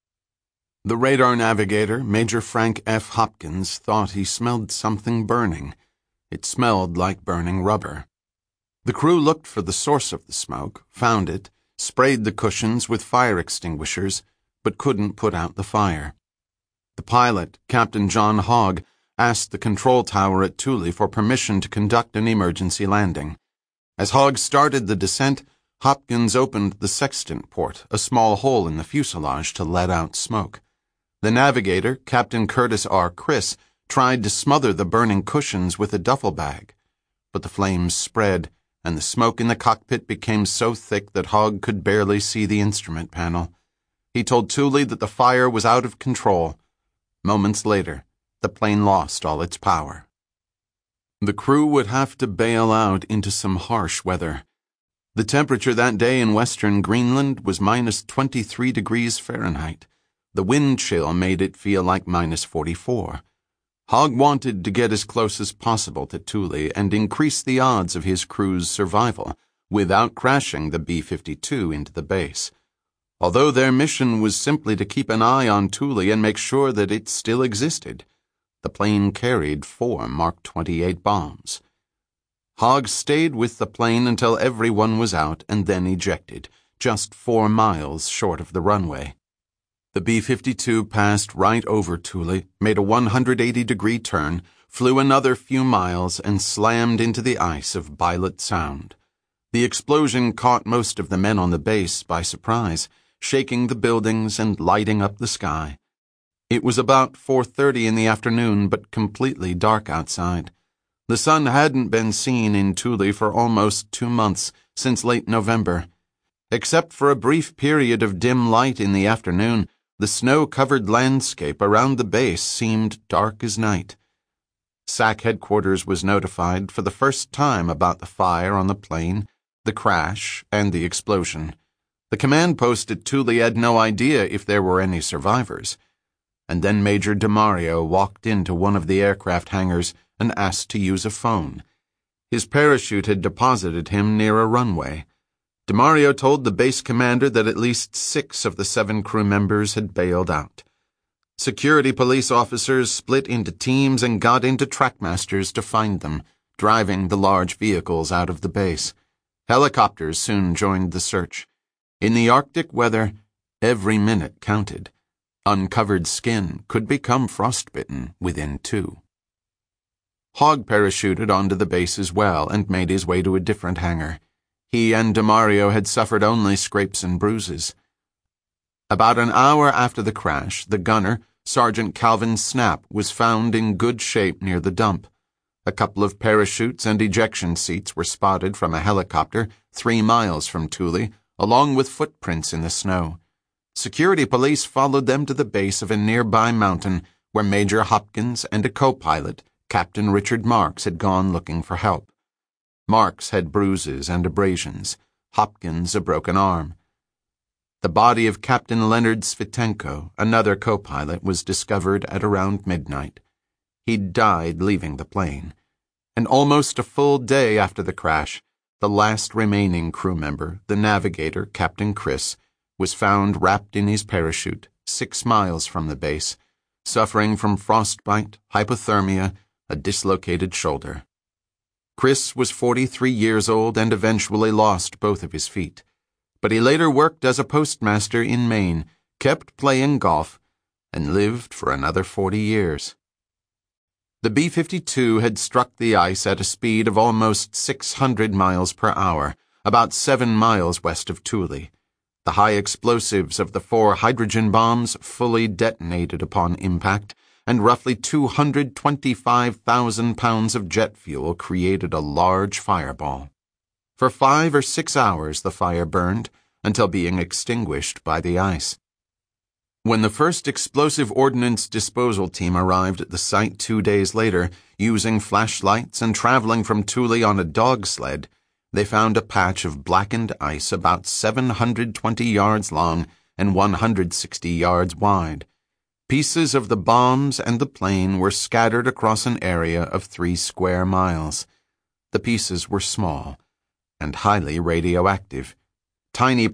The radar navigator, Major Frank F. Hopkins, thought he smelled something burning. It smelled like burning rubber. The crew looked for the source of the smoke, found it, sprayed the cushions with fire extinguishers, but couldn't put out the fire. The pilot, Captain John Hogg, asked the control tower at Thule for permission to conduct an emergency landing. As Hogg started the descent, Hopkins opened the sextant port, a small hole in the fuselage, to let out smoke. The navigator, Captain Curtis R. Criss, tried to smother the burning cushions with a duffel bag, but the flames spread, and the smoke in the cockpit became so thick that Hogg could barely see the instrument panel. He told Thule that the fire was out of control. Moments later, the plane lost all its power. The crew would have to bail out into some harsh weather. The temperature that day in western Greenland was minus 23 degrees Fahrenheit. The wind chill made it feel like minus 44. Hogg wanted to get as close as possible to Thule and increase the odds of his crew's survival without crashing the B-52 into the base. Although their mission was simply to keep an eye on Thule and make sure that it still existed, the plane carried 4 Mark 28 bombs. Hogg stayed with the plane until everyone was out and then ejected, just 4 miles short of the runway. The B-52 passed right over Thule, made a 180-degree turn, flew another few miles, and slammed into the ice of Bylot Sound. The explosion caught most of the men on the base by surprise, shaking the buildings and lighting up the sky. It was about 4:30 in the afternoon, but completely dark outside. The sun hadn't been seen in Thule for almost 2 months, since late November. Except for a brief period of dim light in the afternoon, the snow-covered landscape around the base seemed dark as night. SAC headquarters was notified for the first time about the fire on the plane the crash, and the explosion. The command post at Thule had no idea if there were any survivors. And then Major DeMario walked into one of the aircraft hangars and asked to use a phone. His parachute had deposited him near a runway. DeMario told the base commander that at least 6 of the 7 crew members had bailed out. Security police officers split into teams and got into Trackmasters to find them, driving the large vehicles out of the base. Helicopters soon joined the search. In the Arctic weather, every minute counted. Uncovered skin could become frostbitten within 2. Hogg parachuted onto the base as well and made his way to a different hangar. He and DeMario had suffered only scrapes and bruises. About an hour after the crash, the gunner, Sergeant Calvin Snap, was found in good shape near the dump. A couple of parachutes and ejection seats were spotted from a helicopter 3 miles from Thule, along with footprints in the snow. Security police followed them to the base of a nearby mountain where Major Hopkins and a co-pilot, Captain Richard Marks, had gone looking for help. Marks had bruises and abrasions, Hopkins a broken arm. The body of Captain Leonard Svitenko, another co-pilot, was discovered at around midnight. He'd died leaving the plane. And almost a full day after the crash, the last remaining crew member, the navigator, Captain Chris, was found wrapped in his parachute 6 miles from the base, suffering from frostbite, hypothermia, a dislocated shoulder. Chris was 43 years old and eventually lost both of his feet. But he later worked as a postmaster in Maine, kept playing golf, and lived for another 40 years. The B-52 had struck the ice at a speed of almost 600 miles per hour, about 7 miles west of Thule. The high explosives of the 4 hydrogen bombs fully detonated upon impact, and roughly 225,000 pounds of jet fuel created a large fireball. For 5 or 6 hours the fire burned, until being extinguished by the ice. When the first explosive ordnance disposal team arrived at the site 2 days later, using flashlights and traveling from Thule on a dog sled, they found a patch of blackened ice about 720 yards long and 160 yards wide. Pieces of the bombs and the plane were scattered across an area of 3 square miles. The pieces were small and highly radioactive. Tiny